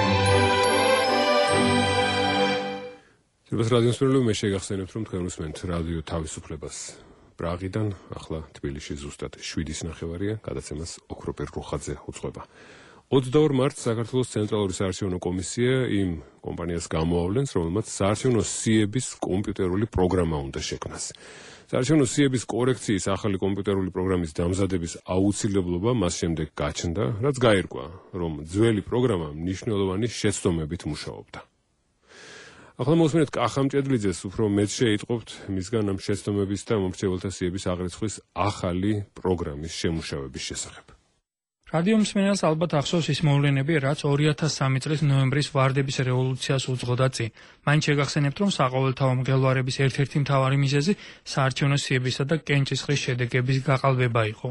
[SPEAKER 1] Jūs rādījums par mēs šeigახსენებთ, რომ თქვენ უსმენთ რადიო თავისუფლებას პრაღიდან, ახლა თბილისში ზუსტად 7:30-ია, გადაცემას ოქროპერ რუხაძე უძღვება. 22 მარტს საქართველოს ცენტრალური საარჩევნო კომისია იმ კომპანიას გამოავლენს, რომელმაც საარჩევნო სიების კომპიუტერული პროგრამა უნდა შექმნას. საარჩევნო სიების კორექციის ახალი კომპიუტერული პროგრამის დამზადების აუცილებლობა მას შემდეგ გაჩნდა, რაც გაირკვა, რომ ძველი პროგრამა მნიშვნელოვანი შეცდომებით მუშაობდა. ახლა მოსმენთ კახამ ჭედლიძეს, უფრო მეტ შეიტყობთ მისგან ამ შეცდომების და მომრჩეველთა სიების აღრიცხვის ახალი პროგრამის შემუშავების შესახებ.
[SPEAKER 7] რადიო მსმენელს ალბათ ახსოვს ის მოვლენები, რაც 2003 წლის ნოემბრის ვარდების რევოლუციას უძღოდა წინ. მაინც შეგახსენებთ, რომ საყოველთაო მღელვარების ერთ-ერთი მთავარი მიზეზი საარჩევნო სიებისა და კენჭისყრის შედეგების გაყალბება იყო.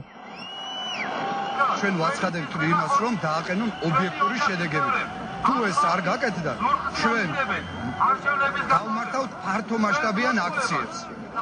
[SPEAKER 19] ჩვენ ვაცხადებთ იმას, რომ დააყენონ ობიექტური შედეგები. თუ ეს არ გაკეთდა, ჩვენ გავმართავთ ფართო მასშტაბიან აქციებს.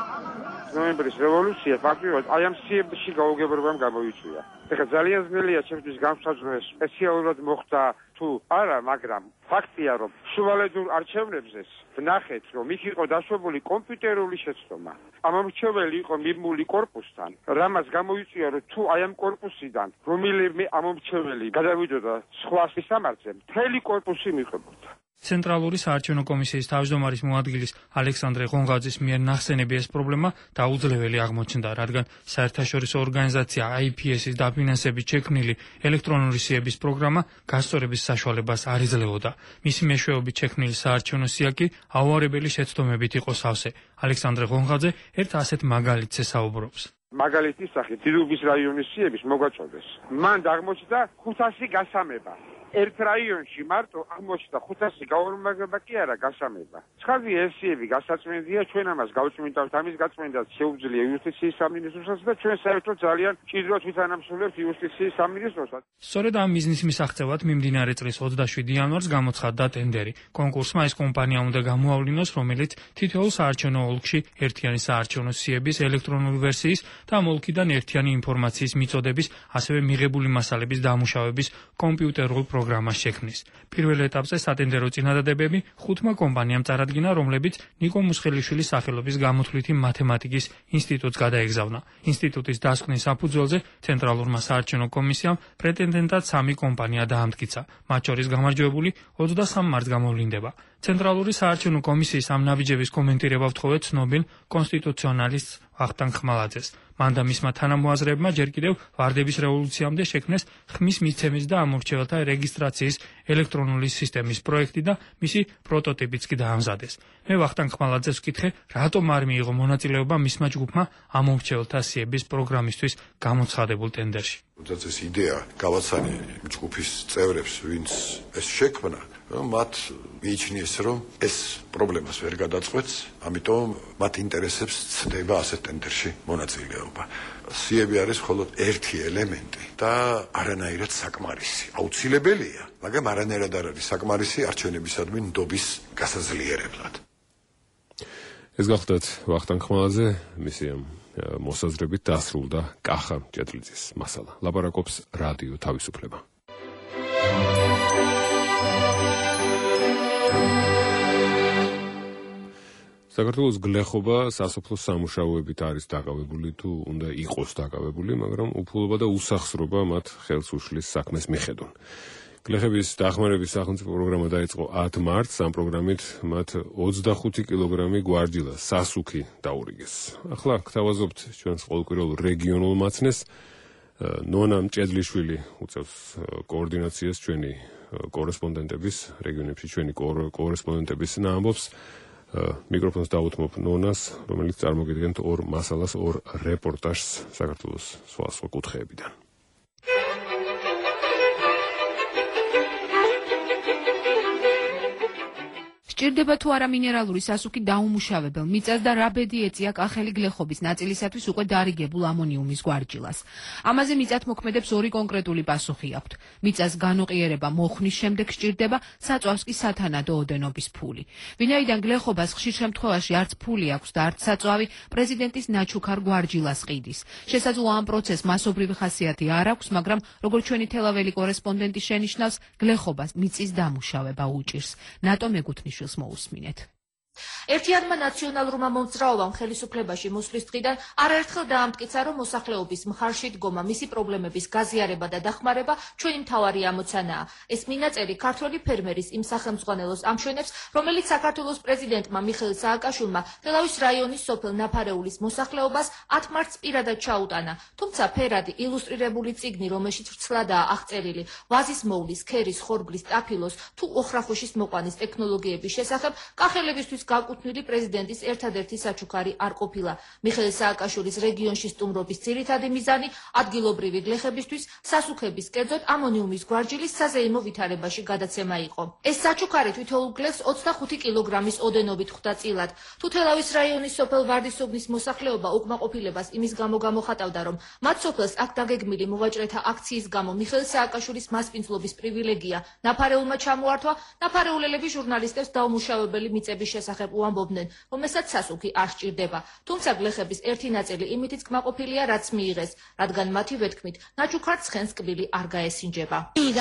[SPEAKER 20] ნოემბრის რევოლუცია ფაქტობრივად აი ამ სიებში გაუგებრობამ გამოიწვია. ეხლა ძალიან ძნელია ჩემთვის განსაზღვრა სპეციალურად მოხდა თუ არა, მაგრამ ფაქტია, რომ შუალედურ არჩევნებზე ვნახეთ, რომ იქ იყო დაშვებული კომპიუტერული შეცდომა. ამ ამორჩეველი იყო მიმული კორპუსთან, რამაც გამოიწვია, რომ თუ აი ამ კორპუსიდან რომელიმე ამორჩეველი გადავიდოდა სხვა სამართზე, მთელი კორპუსი მიყვებოდა.
[SPEAKER 7] ცენტრალური საარჩევნო კომისიის თავმჯდომარის მოადგილის ალექსანდრე ღონღაძის მიერ ნახსენები ეს პრობლემა დაუძლეველი აღმოჩნდა, რადგან საერთაშორისო ორგანიზაცია IPS-ის დაფინანსებით შექმნილი ელექტრონული სიების პროგრამა გასწორების საშუალებას არ იძლეოდა. მისი მეშვეობით შექმნილი საარჩევნო სია კი აუარებელი შეცდომებით იყო სავსე. ალექსანდრე ღონღაძე ერთ ასეთ მაგალითზე საუბრობს.
[SPEAKER 20] მაგალითის სახით დიდუბის რაიონის სიების მოგვაწოდეს. მან აღმოჩნდა 500 გასამება. ერთ რაიონში მარტო აღმოჩნდა 500 გაორმაგება კი არა გასამება. ცხადია ეს სიები გასაწმენდია, ჩვენ ამას გავწმინდავთ, ამის გაწმენდაც შეუძლია იუსტიციის სამინისტროსაც და ჩვენ საერთოდ ძალიან ჭიდროდ ვითანამშრომლებთ იუსტიციის სამინისტროსაც.
[SPEAKER 7] სწორედ ამ მიზნის მისაღწევად მიმდინარე წლის 27 იანვარს გამოცხადდა ტენდერი. კონკურსმა ეს კომპანია უნდა გამოავლინოს, რომელიც თითოეულ საარჩევნო ოლქში ერთიანი საარჩევნო სიების ელექტრონული ვერსიის და ამ ოლქიდან ერთიანი ინფორმაციის მიწოდების, ასევე მიღებული მასალების დამუშავების კომპიუტერულ პროგრამას შექმნის. პირველ ეტაპზე სატენდერო წინადადებები 5 კომპანიამ წარადგინა, რომლებიც ნიკო მუსხელიშვილის სახელობის გამოთვლითი მათემატიკის ინსტიტუტს გადაეგზავნა. ინსტიტუტის დასკვნის საფუძველზე ცენტრალურმა საარჩევნო კომისიამ პრეტენდენტად 3 კომპანია დაამტკიცა. მათ შორის გამარჯვებული 23 მარტს გამოვლინდება. ცენტრალური საარჩევნო კომისიის ამ ნაბიჯების კომენტირება ვთხოვეთ ცნობილ კონსტიტუციონალისტ ვახტანგ ხმალაძეს. მან და მისმა თანამოაზრეებმა ჯერ კიდევ ვარდების რევოლუციამდე შექმნეს ხმის მიცემის და ამორჩეველთა რეგისტრაციის ელექტრონული სისტემის პროექტი და მისი პროტოტიპიც კი დაამზადეს. მე ვახტანგ ხმალაძეს ვკითხე, რატომ არ მიიღო მონაწილეობა მისმა ჯგუფმა ამორჩეველთა სიების პროგრამისთვის გამოცხადებულ ტენდერში.
[SPEAKER 21] თუმცა ეს იდეა გავაცანი ჯგუფის წევრებს, ვინც ეს შექმნა, რომ მათ მიიჩნიეს, რომ ეს პრობლემას ვერ გადაწყვეტს, ამიტომ მათ ინტერესებს ცდება ასეთ ტენდერში მონაწილეობა. სიები არის მხოლოდ ერთი ელემენტი და არანაირად საკმარისი. აუცილებელია, მაგრამ არანაირად არ არის საკმარისი არჩევნებისადმი ნდობის გასაძლიერებლად.
[SPEAKER 1] ეს გახლდათ ვახტანგ ხმალაძე, მისი მოსაზრებით დასრულდა კახა ჭედლიძის მასალა. ლაპარაკობს რადიო თავისუფლება. საქართველოს გლეხობა სასოფლო სამუშაოებით არის დაკავებული თუ უნდა იყოს დაკავებული, მაგრამ უფულობა და უსახსრობა მათ ხელს უშლის საქმეს მიხედონ. გლეხების დახმარების სახელმწიფო პროგრამა დაიწყო 10 მარტს, ამ პროგრამით მათ 25 კილოგრამი გვარჯილა სასუქი დაურიგეს. ახლა გთავაზობთ ჩვენს ყოველკვირეულ რეგიონულ მაცნეს. ნონა მჭედლიშვილი უწევს კოორდინაციას ჩვენი კორესპონდენტების, რეგიონებში ჩვენი კორესპონდენტების ამბობს. მიკროფონს დავუთმობ ნონას, რომელიც წარმოგიდგენთ ორ მასალას, ორ რეპორტაჟს საქართველოს სხვა კუთხეებიდან.
[SPEAKER 3] სჭირდება თუ არა მინერალური სასუქი დაუმუშავებელ მიწას და რა ბედი ეწია კახელი გლეხობის ნაწილისათვის უკვე დარიგებულ ამონიუმის გვარჯილას. ამაზე მიწათმოქმედებს ორი კონკრეტული პასუხი აქვთ. მიწას განოყიერება მოხნის შემდეგ სჭირდება, საწვავს კი სათანადო ოდენობის ფული. ვინაიდან გლეხობას ხშირ შემთხვევაში არც ფული აქვს და არც საწვავი, პრეზიდენტის ნაჩუქარ გვარჯილას ყიდის. შესაძლოა ამ პროცესს მასობრივი ხასიათი არ აქვს, მაგრამ როგორც ჩვენი თელაველი კორესპონდენტი შენიშნავს, გლეხობას მიწის დამუშავება უჭირს. ნატო მეგუთნიშვილს მოусმინეთ.
[SPEAKER 22] ერთიანმა ნაციონალურმა მომძრაობამ ხელისუფლებაში მოსვლის დღიდან არაერთხელ დაამტკიცა, რომ მოსახლეობის მხარში დგომა, მისი პრობლემების გაზიარება და დახმარება ჩვენი მთავარი ამოცანაა. ეს მინაწერი ქართველი ფერმერის იმ სახელმძღვანელოს ამშვენებს, რომელიც საქართველოს პრეზიდენტმა მიხეილ სააკაშვილმა თელავის რაიონის სოფელ ნაფარეულის მოსახლეობას 10 მარტს პირადად ჩაუტანა. თუმცა ფერადი ილუსტრირებული წიგნი, რომელშიც ვრცლადაა აღწერილი ვაზის მოვლის, ქერის, ხორბლის, ტაფილოს თუ ოხრახუშის მოყვანის ტექნოლოგიების შესახებ, კახელებისთვის გაკუთვნილი პრეზიდენტის ერთადერთი საჩუქარი არ ყოფილა. მიხეილ სააკაშვილის რეგიონში სტუმრობის ძირითადი მიზანი ადგილობრივი გლეხებისთვის სასუქების, კერძოდ ამონიუმის გვარჯილის საზეიმო ვითარებაში გადაცემა იყო. ეს საჩუქარი თითოეულ გლეხს 25 კილოგრამის ოდენობით ხვდა წილად. თუ თელავის რაიონის სოფელ ვარდისოგნის მოსახლეობა უკმაყოფილებას იმის გამო გამოხატავდა, რომ მათ სოფელს აქ დაგეგმილი მოვაჭრეთა აქციის გამო მიხეილ სააკაშვილის მასპინძლობის პრივილეგია ნაფარეულმა ჩამოართვა, ნაფარეულელები ჟურნალისტებს დაუმუშავებელი მიწების შესახებ უამბობდნენ, რომ ესაც სასუქი არ სჭირდება. თუმცა გლეხების ერთი ნაწილი იმითიც კმაყოფილია, რაც მიიღეს, რადგან მათი ვეთქმით, ნაჩუქარ ცხენს კბილი არ გაესინჯება.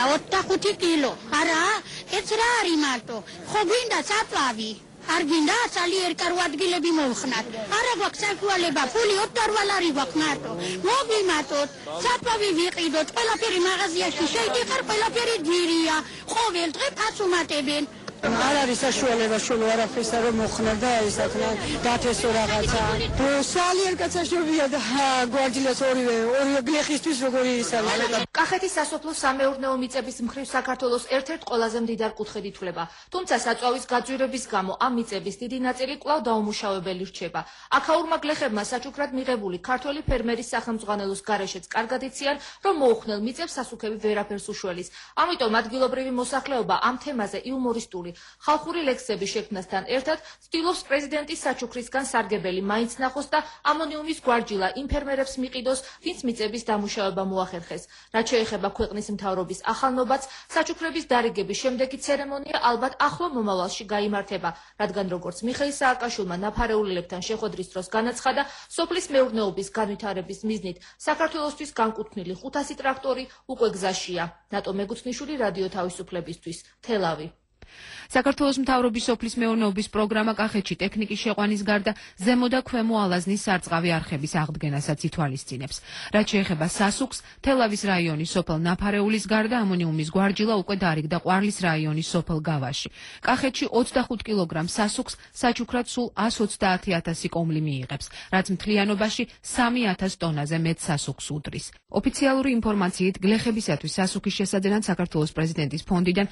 [SPEAKER 23] 25 კილო. არა, ეს რა არის მარტო? ხო გვინდა საწვავი? არ გვინდა ძალიან კარგი ადგილები მოვხნათ. არა გვაქვს საშუალება, ფული 4 ლარი გვაქვს მარტო. მოგვიმატოთ, საწვავი ვიყიდოთ, ყველაფერი მაღაზიაში შეიდიხარ, ყველაფერი ძვირია. ყოველ დღე ფას უმატებენ. არ არის საშუალება შულო არაფერსა რომ მოხნა და ესათნა დათესო რაღაცა. ძალიან კაცაშობია და გვარჯილას ორივე გლეხისთვის როგორი ისაა.
[SPEAKER 22] კახეთის სასოფლო სამეურნეო მიწების მხრივ საქართველოს ერთ-ერთ ყველაზე მდიდარ კუთხედი ითვლება. თუმცა საწვავის გაძვირების გამო ამ მიწების დიდი ნაწილი კვლავ დაუმუშავებელი რჩება. აქაურმა გლეხებმა საჩუქრად მიღებული ქართველი ფერმერის სახელმძღვანელოს გარეშეც კარგად იციან, რომ მოუხნელ მიწებს სასუქები ვერაფერს უშველის. ამიტომ ადგილობრივი მოსახლეობა ამ თემაზე იუმორისტული ხალხური ლექსები შექმნასთან ერთად ცდილობს პრეზიდენტის საჩუქრისგან სარგებელი მაინც ნახოს და ამონიუმის გვარჯილა იმ ფერმერებს მიყიდოს, ვინც მიწების დამუშავება მოახერხეს. რაც შეეხება ქვეყნის მთავრობის ახალნობაც, საჩუქრების დარიგების შემდეგი ცერემონია ალბათ ახლო მომავალში გაიმართება, რადგან როგორც მიხეილ სააკაშვილმა ნაფარეულებთან შეხვედრის დროს განაცხადა, სოფლის მეურნეობის განვითარების მიზნით საქართველოსთვის განკუთვნილი 500 ტრაქტორი უკვე გზაშია. ნატო მეგუთნიშვილი რადიო თავისუფლებისთვის, თელავი.
[SPEAKER 3] საქართველოს მთავრობის სოფლის მეურნეობის პროგრამა კახეთში ტექნიკის შეყვანის გარდა ზემო და ქვემო ალაზნის სარწყავი არხების აღდგენასაც ითვალისწინებს. რაც შეეხება სასუქს, თელავის რაიონის სოფელ ნაფარეულის გარდა ამონიუმის გვარჯილა უკვე დარიგდა ყვარლის რაიონის სოფელ გავაში. კახეთში 25 კილოგრამ სასუქს საჩუქრად სულ 130.000 კომლი მიიღებს, რაც მთლიანობაში 3.000 ტონაზე მეტ სასუქს უდრის. ოფიციალური ინფორმაციით, გლეხებისათვის სასუქის შესაძენად საქართველოს პრეზიდენტის ფონდიდან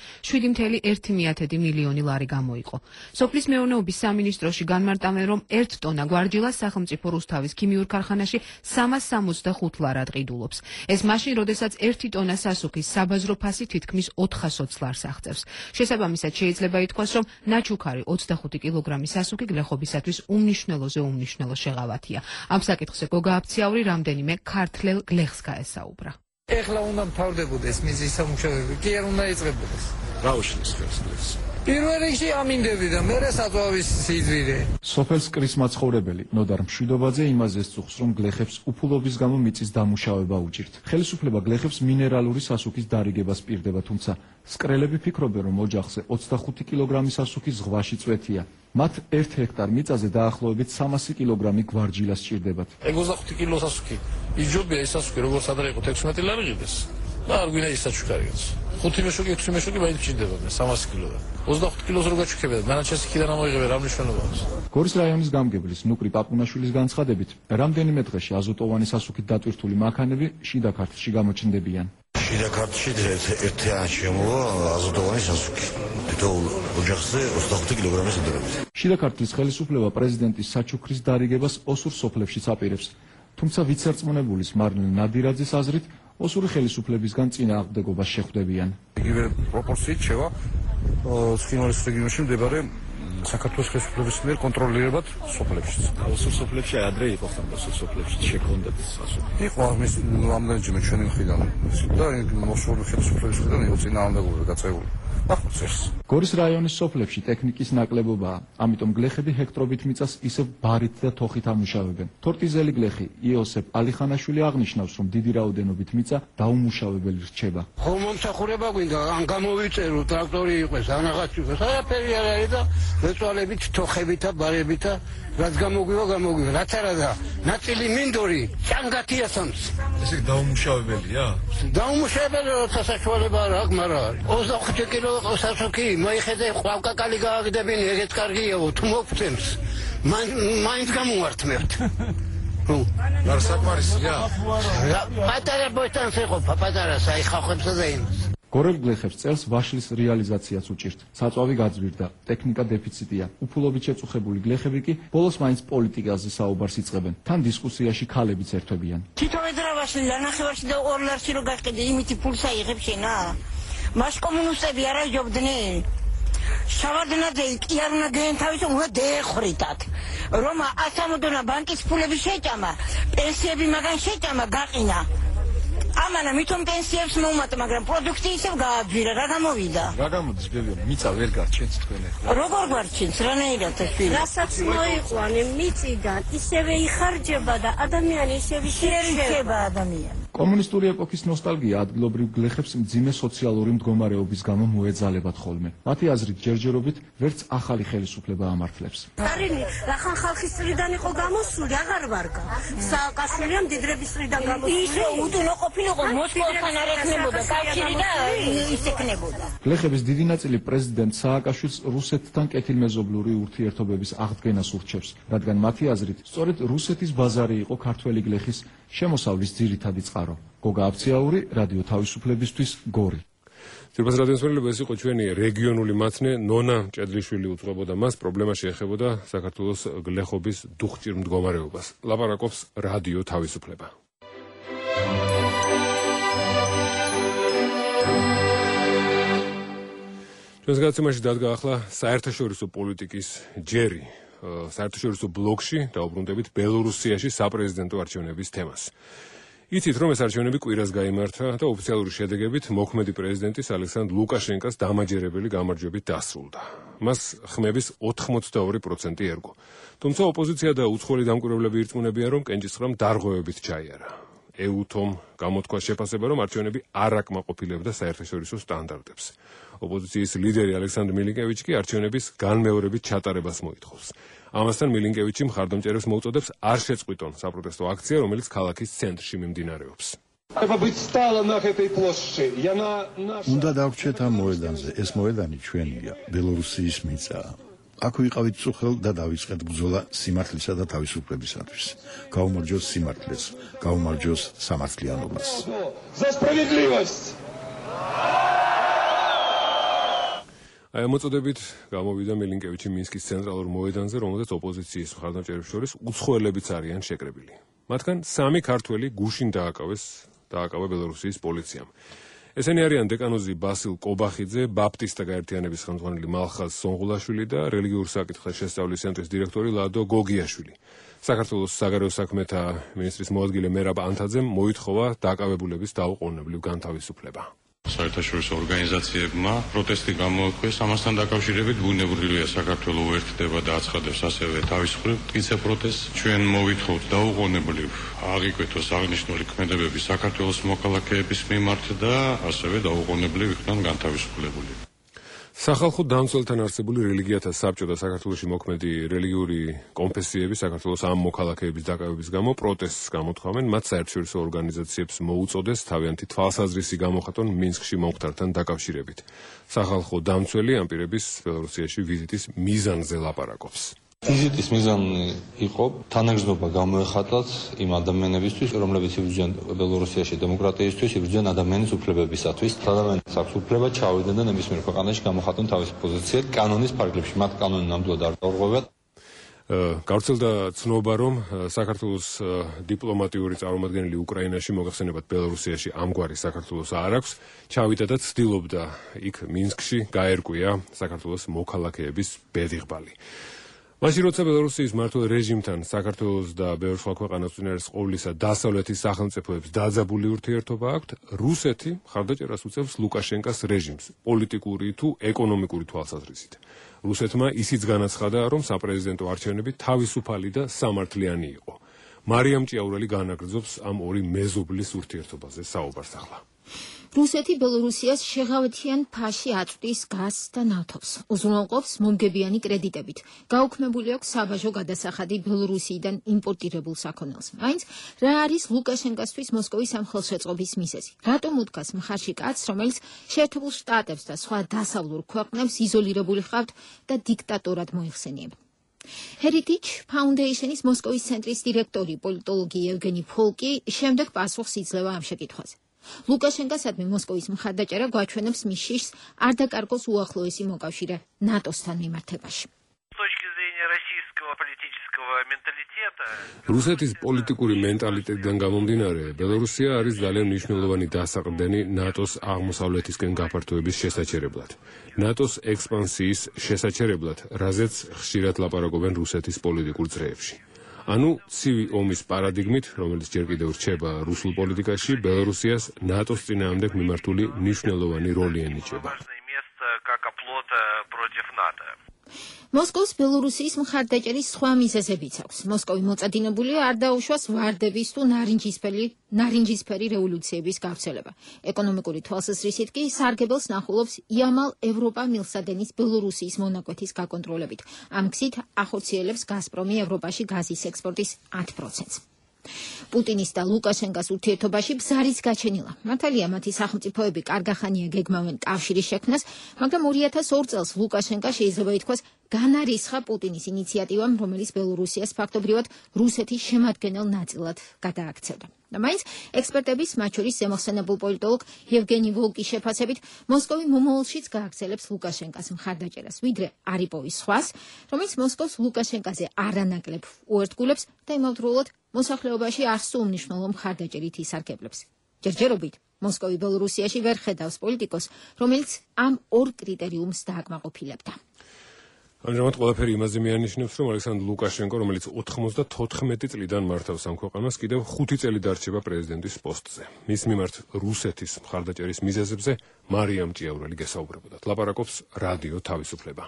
[SPEAKER 3] 7.1 მილიონი ლარი გამოიყო. სოფლის მეურნეობის სამინისტროში განმარტავენ, რომ 1 ტონა გვარჯილას სახელმწიფო რუსთავის ქიმიურ ქარხანაში 365 ლარად ყიდულობს. ეს მაშინ, როდესაც 1 ტონა სასუქის საბაზრო ფასი თითქმის 420 ლარს აღწევს. შესაბამისად, შეიძლება ითქვას, რომ ნაჩუქარი 25 კილოგრამი სასუქი გლეხობისათვის უმნიშვნელო შეღავათია. ამ საკითხზე გოგა აფციაური რამდენიმე ქართველ გლეხს გაესაუბრა.
[SPEAKER 10] ეხლა უნდა მთავრდებოდეს მიზის სამუშაოები, კი არ უნდა იწყებოდეს.
[SPEAKER 21] რა უშლის ხელს?
[SPEAKER 10] პირველ რიგში ამინდები და მერე საწვავის სიძვირე.
[SPEAKER 2] სოფელს კრის მაცხოვრებელი ნოდარ მშვიდობაძე იმაზე სწუხს, რომ გლეხებს უფულობის გამო მიწის დამუშავება უჭირთ. ხელისუფლება გლეხებს მინერალური სასუქის დარიგებას პირდება, თუმცა სკრელები ფიქრობენ, რომ ოჯახზე 25 კილოგრამი სასუქი ზღვაში წვეთია. მათ 1 ჰექტარ მიწაზე დაახლოებით 300 კილოგრამი გვარჯილა სჭირდებათ.
[SPEAKER 10] 25 კილო სასუქი. იჯობია ეს სასუქი როგორც ადრე იყო 16 ლარი ღირდეს. და არ გვინდა ის საჩუქარიც. 5 მეშოკი, 6 მეშოკი მაინც მჭირდება 300 კილო და 25 კილოს რო გაჩუქებდა, მანაჩეს იქიდან ამოიღებე რა მნიშვნელობა აქვს.
[SPEAKER 2] გორის რაიონის გამგებლის ნუკრი პაპუნაშვილის განცხადებით, რამდენიმე დღეში აზოტოვანი სასუქით დატვირთული მანქანები შიდა ქართლში გამოჩნდებიან.
[SPEAKER 21] შიდა ქართლში ერთიანი შემოვა აზოტოვანი სასუქი. თითოეულ ოჯახზე 25 კილოგრამის უდრებით.
[SPEAKER 2] შიდა ქართლის ხელისუფლება პრეზიდენტის საჩუქრის დარიგებას ოსურ სოფლებშიც აპირებს. თუმცა ვიცერწმუნებულის მარნელ ნადირაძის აზრით, ოსური ხელისუფლებისგან წინააღმდეგობას შეხვდებიან.
[SPEAKER 24] იგივე პროპორციით შევა ცხინვალის რეგიონში მდებარე
[SPEAKER 4] საქართველოს ხელისუფლების მიერ კონტროლირებად სოფლებშიც.
[SPEAKER 2] სოფლებში ადრე იყო ხანდა სოფლებში შეგონდათ სასოფლო.
[SPEAKER 4] იყო ამის რამდენჯერმე ჩვენი მხრიდან და მოსული ხელისუფლების მხრიდან იყო წინააღმდეგობა გაწეული.
[SPEAKER 2] გორის რაიონის სოფლებში ტექნიკის ნაკლებობაა, ამიტომ გლეხები ჰექტრობით მიწას ისევ ბარით და თოხით ამუშავებენ. თორტიზელი გლეხი იოსებ ალიხანაშვილი აღნიშნავს, რომ დიდი რაოდენობით მიწა დაუმუშავებელი რჩება.
[SPEAKER 5] ხო მომსახურება გვინდა, ან გამოვიწერო ტრაქტორი იყოს, ან რაღაც იყოს, არაფერი არ არის და მეწვალებით, თოხებით და ბარებით და რაც გამოგვივა, რაც არა და ნაწილი მინდორი, ჭანგათია სამს.
[SPEAKER 2] ესე დაუმუშავებელია?
[SPEAKER 5] დაუმუშავებელი როცა საშუალება არ აქვს, მაგრამ 25 კილო სასუქი, მოიხედე ყვავკაკალი გააგდებინი, ეგეც კარგიაო, თუ მოგწევს. მაინც გამოვართმევთ.
[SPEAKER 4] რა საკმარისია?
[SPEAKER 5] პატარა ბოჭანს ეყოფა, პატარა საიხახებსა და იმას.
[SPEAKER 2] გორელ გლეხებს წელს ვაშლის რეალიზაციაც უჭირთ. საწვავი გაძვირდა, ტექნიკა დეფიციტია. უფულობით შეწუხებული გლეხები კი ბოლოს მაინც პოლიტიკაზე საუბარს იწყებენ. თან დისკუსიაში ქალებიც ერთვებიან.
[SPEAKER 23] თითოეულ დრავაში ლანახევარში და ორლარში რო გაყიდე, იმითი ფულს აიღებ შენა. მას კომუნისტები არ აჯობდნენ. შავარდნაძე კი არ უნდა გაენთავისო, უნდა დაეხრიტათ. რომ ასამოდონა ბანკის ფულები შეჭამა, პენსიები მაგან შეჭამა, გაყინა. ამანა მithom პენსიებს მოუმატა, მაგრამ პროდუქტი ისევ გააძვირა, რა გამოვიდა?
[SPEAKER 2] რა გამოდის ბებიო, მიწა ვერ გარჩენს თქვენ ახლა.
[SPEAKER 23] როგორ გარჩენს, რანაირად შვილი?
[SPEAKER 6] რასაც მოიყვანე მიწიდან, ისევე იხარჯება და ადამიანი ისევ
[SPEAKER 23] შეერჩება ადამიანი.
[SPEAKER 2] კომუნისტური ეპოქის ნოსტალგია ადგილობრივ გლეხებს მძიმე სოციალური მდგომარეობის გამო მოეძალებათ ხოლმე. მათი აზრით ჯერჯერობით ვერც ახალი ხელისუფლება ამართლებს.
[SPEAKER 6] არინი, რახან ხალხის წრიდან იყო გამოსული, აღარ ვარგა. სააკაშვილია მდიდრების წრიდან გამოსული.
[SPEAKER 23] ისე უდუნო ყოფილიყო, მოსკოვთან არ ექნებოდა კავშირი და ის ექნებოდა.
[SPEAKER 2] გლეხების დიდი ნაწილი პრეზიდენტ სააკაშვილს რუსეთთან კეთილმეზობლური ურთიერთობების აღდგენას ურჩევს, რადგან მათი აზრით სწორედ რუსეთის ბაზარი იყო ქართველი გლეხის შემოსავლის ძირითადი წყარო. გოგა აბციაური, რადიო თავისუფლებისთვის, გორი.
[SPEAKER 1] ძირფას რადიოსმენელობა, ეს იყო ჩვენი რეგიონული მაცნე ნონა ჭედლიშვილი უძღვებოდა მას, პრობლემა შეეხებოდა საქართველოს გლეხობის დუხჭირ მდგომარეობას. ლაპარაკობს რადიო თავისუფლება. ჩვენს გადაცემაში დადგა ახლა საერთაშორისო პოლიტიკის ჯერი. საერთაშორისო ბლოკში დაუბრუნდებით ბელორუსიაში საპრეზიდენტო არჩევნების თემას. იცით, რომ ეს არჩევნები კვირას გაიმართა და ოფიციალური შედეგებით მოქმედი პრეზიდენტის ალექსანდრ ლუკაშენკას დამაჯერებელი გამარჯვებით დასრულდა. მას ხმების 82% ერგო. თუმცა ოპოზიცია და უცხოელი დამკვირვებლები ირწმუნებიან, რომ კენჭისყრამ დარღვევებით ჩაიარა. ეუთომ გამოთქვა შეფასება, რომ არჩევნები არ აკმაყოფილებდა საერთაშორისო სტანდარტებს. ოპოზიციის ლიდერი ალექსანდრ მილინკევიჩი კი არჩევნების განმეორებით ჩატარებას მოითხოვს. ამასთან მილინკევიჩი მხარდამჭერებს მოუწოდებს არ შეწყვიტონ საპროტესტო აქცია, რომელიც ქალაქის ცენტრში მიმდინარეობს.
[SPEAKER 4] უნდა დავრჩეთ ამ მოედანზე. ეს მოედანი ჩვენია, ბელორუსიის მიწაა. აქ ვიყავით წუხელ და დავიწყეთ ბრძოლა სიმართლისა და თავისუფლებისათვის. გაუმარჯოს სიმართლეს, გაუმარჯოს სამართლიანობას.
[SPEAKER 1] აი ამ მოწოდებით გამოვიდა მილინკევიჩი მინსკის ცენტრალურ მოედანზე, რომელზეც ოპოზიციის მხარდამჭერებს შორის უცხოელებიც არიან შეკრებილი. მათგან 3 ქართველი გუშინ დააკავა ბელორუსიის პოლიციამ. ესენი არიან დეკანოზი ბასილ კობახიძე, ბაპტისტა გაერთიანების ხელმძღვანელი მალხაზ სონღულაშვილი და რელიგიურ საკითხთა შესწავლის ცენტრის დირექტორი ლადო გოგიაშვილი. საქართველოს საგარეო საქმეთა მინისტრის მოადგილე მერაბ ანთაძემ მოითხოვა დაკავებულების დაუყოვნებლივ განთავისუფლება.
[SPEAKER 24] საერთაშორისო ორგანიზაციებმა პროტესტი გამოუქვეს, ამასთან დაკავშირებით ბუნებრივია საქართველოს უერთდება და აცხადებს ასევე თავის მხრივ მტკიცე პროტესტს. ჩვენ მოვითხოვთ დაუყოვნებლივ აღიკვეთოს აღნიშნული ქმედებები საქართველოს მოქალაქეების მიმართ და ასევე დაუყოვნებლივ იქნან განთავისუფლებული.
[SPEAKER 1] სახალხო დამცველთან არსებული რელიგიათა საბჭო და საქართველოში მოქმედი რელიგიური კონფესიები საქართველოს ამ მოქალაქეების დაკავების გამო პროტესტს გამოთქვამენ, მათ საერთაშორისო ორგანიზაციებს მოუწოდეს თავიანთი თვალსაზრისი გამოხატონ მინსკში მომხდართან დაკავშირებით. სახალხო დამცველი ამ პირების ბელორუსიაში ვიზიტის მიზანზე ლაპარაკობს.
[SPEAKER 25] ვიზიტის მიზანი იყო თანაგრძნობა გამოეხატათ იმ ადამიანებისთვის, რომლებიც იბრძვიან ბელორუსიაში დემოკრატიისთვის, იბრძვიან ადამიანის უფლებებისათვის. ადამიანს აქვს უფლება ჩავიდნენ და ნებისმიერ ქვეყანაში გამოხატონ თავისი პოზიციები კანონის ფარგლებში. მათ კანონი ნამდვილად არ დაურღვევათ.
[SPEAKER 1] გავრცელდა ცნობა, რომ საქართველოს დიპლომატიური წარმომადგენელი უკრაინაში, მოგახსენებათ ბელორუსიაში ამგვარი საქართველოს არ აქვს, ჩავიდა და ცდილობდა იქ მინსკში გაერკვია საქართველოს მოქალაქეების ბედიღბალი. მაშინ როცა ბელორუსიის მმართველ რეჟიმთან საქართველოს და ბევრ სხვა ქვეყანას წინააღმდეგ ყოვლისა დასავლეთის სახელმწიფოებს დაძაბული ურთიერთობა აქვთ, რუსეთი მხარდაჭერას უწევს ლუკაშენკას რეჟიმს, პოლიტიკური თუ ეკონომიკური თვალსაზრისით. რუსეთმა ისიც განაცხადა, რომ საპრეზიდენტო არჩევნები თავისუფალი და სამართლიანი იყო. მარიამ ჭიაურელი განაგრძობს ამ ორი მეზობლის ურთიერთობაზე საუბარს ახლა.
[SPEAKER 23] რუსეთი ბელორუსიას შეღავათიან ფაში აწვდის გაზს და ნავთობს. უზრუნველყოფს მომგებიანი კრედიტებით. გაუქმებული აქვს საბაჟო გადასახადი ბელორუსიიდან იმპორტირებულ საქონელს. მაინც რა არის ლუკაშენკასთვის მოსკოვის ამ ხელშეწყობის მიზეზი? რატომ უდგას მხარში კაცს, რომელიც შეერთებულ შტატებს და სხვა დასავლურ ქვეყნებს იზოლირებული ხავთ და დიქტატორად მოიხსენიებენ? Heritage Foundation-ის მოსკოვის ცენტრის დირექტორი პოლიტოლოგი ევგენი ფოლკი შემდეგ პასუხს იძლევა ამ შეკითხვაზე. ლუკაშენკასადმი მოსკოვის მხარდაჭერა გვაჩვენებს მის შიშს არ დაკარგოს უახლოესი მოკავშირე ნატოსთან მიმართებაში.
[SPEAKER 1] რუსეთის პოლიტიკური მენტალიტეტიდან გამომდინარე, ბელორუსია არის ძალიან მნიშვნელოვანი დასაყრდენი ნატოს აღმოსავლეთისკენ გაფართოების შესაჩერებლად. ნატოს ექსპანსიის შესაჩერებლად, რაზეც ხშირად ლაპარაკობენ რუსეთის პოლიტიკურ წრეებში. ანუ ცივი ომის პარადიგმით, რომელიც ჯერ კიდევ რჩება რუსულ პოლიტიკაში, ბელორუსიას ნატოს წინააღმდეგ მიმართული მნიშვნელოვანი როლი ენიჭება.
[SPEAKER 23] მოსკოვს ბელორუსიის მხარდაჭერის სხვა მიზეზებიც აქვს. მოსკოვი მოწადინებულია არ დაუშვას ვარდების თუ ნარინჯისფერი რევოლუციების გავრცელება. ეკონომიკური თვალსაზრისით კი სარგებელს ნახულობს იამალ ევროპა მილსადენის ბელორუსიის მონაკვეთის გაკონტროლებით. ამ გზით ახორციელებს გაზპრომი ევროპაში გაზის ექსპორტის 10%-ს. პუტინის და ლუკაშენკას ურთიერთობაში ბზარიც გაჩენილა. მართალია მათი სახელმწიფოები კარგახანია გეგმავენ კავშირის შექმნას, მაგრამ 2002 წელს ლუკაშენკა შეიძლება ითქვას განარისხა პუტინის ინიციატივამ, რომელიც ბელორუსიას ფაქტობრივად რუსეთის შემადგენელ ნაწილად გადააქცევდა. და მაინც ექსპერტების, მათ შორის ზემოხსენებულ პოლიტოლოგ ევგენი ვოლკის შეფასებით, მოსკოვი მომავალშიც გააგრძელებს ლუკაშენკას მხარდაჭერას, ვიდრე არიპოვის სხვას, რომელიც მოსკოვს ლუკაშენკაზე არანაკლებ უერთგულებს და იმავდროულად მოსახლეობაში არ სულ-უმნიშვნელო მხარდაჭერით ისარგებლებს. ჯერჯერობით მოსკოვი ბელორუსიაში ვერ ხედავს პოლიტიკოს, რომელიც ამ ორ კრიტერიუმს დააკმაყოფილებდა.
[SPEAKER 1] ამჟამად ყველაფერი იმაზე მიანიშნებს, რომ ალექსანდრ ლუკაშენკო, რომელიც 94 წლიდან მართავს ამ ქვეყანას, კიდევ 5 წელი დარჩება პრეზიდენტის პოსტზე. მის მიმართ რუსეთის მხარდაჭერის მიზეზებზე მარიამ ჭიაურელი გესაუბრებოდათ. ლაპარაკობს რადიო თავისუფლება.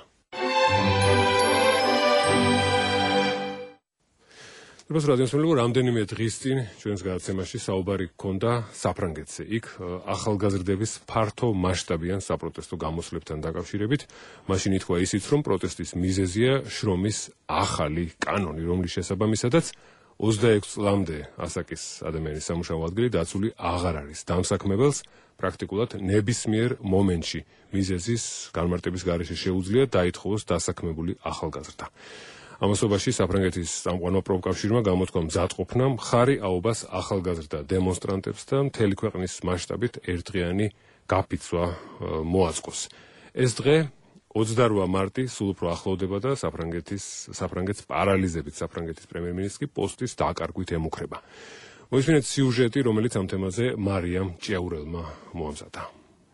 [SPEAKER 1] Trebuie să radiofonul რამდენიმე დღის წინ ჩვენს გადაცემაში საუბარი ჰქონდა საფრანგეთზე. იქ ახალგაზრდების ფართო მასშტაბიან საპროტესტო გამოსვლებთან დაკავშირებით, მაშინ ითქვა ისიც, რომ პროტესტის მიზეზია შრომის ახალი კანონი, რომლის შესაბამისადაც 26 წლამდე ასაკის ადამიანის სამუშაო ადგილი დაცული აღარ არის. დამსაქმებელს პრაქტიკულად ნებისმიერ მომენტში მიზეზის განმარტების გარეშე შეუძლია დაითხოვოს დასაქმებული ახალგაზრდა. ამასობაში საფრანგეთის სამყარო პროფკავშირმა გამოთქვა მზადყოფნა მხარი აობას ახალგაზრდა დემონსტრანტებს და მთელი ქვეყნის მასშტაბით ერთდღიანი გაფიცვა მოაწყოს. ეს დღე 28 მარტი სულ უფრო ახლოვდება და საფრანგეთის პარალიზებით საფრანგეთის პრემიერ-მინისტრი პოსტის დაკარგვით ემუქრება. მოისმინეთ სიუჟეტი, რომელიც ამ თემაზე მარიამ ჭიაურელმა მოამზადა.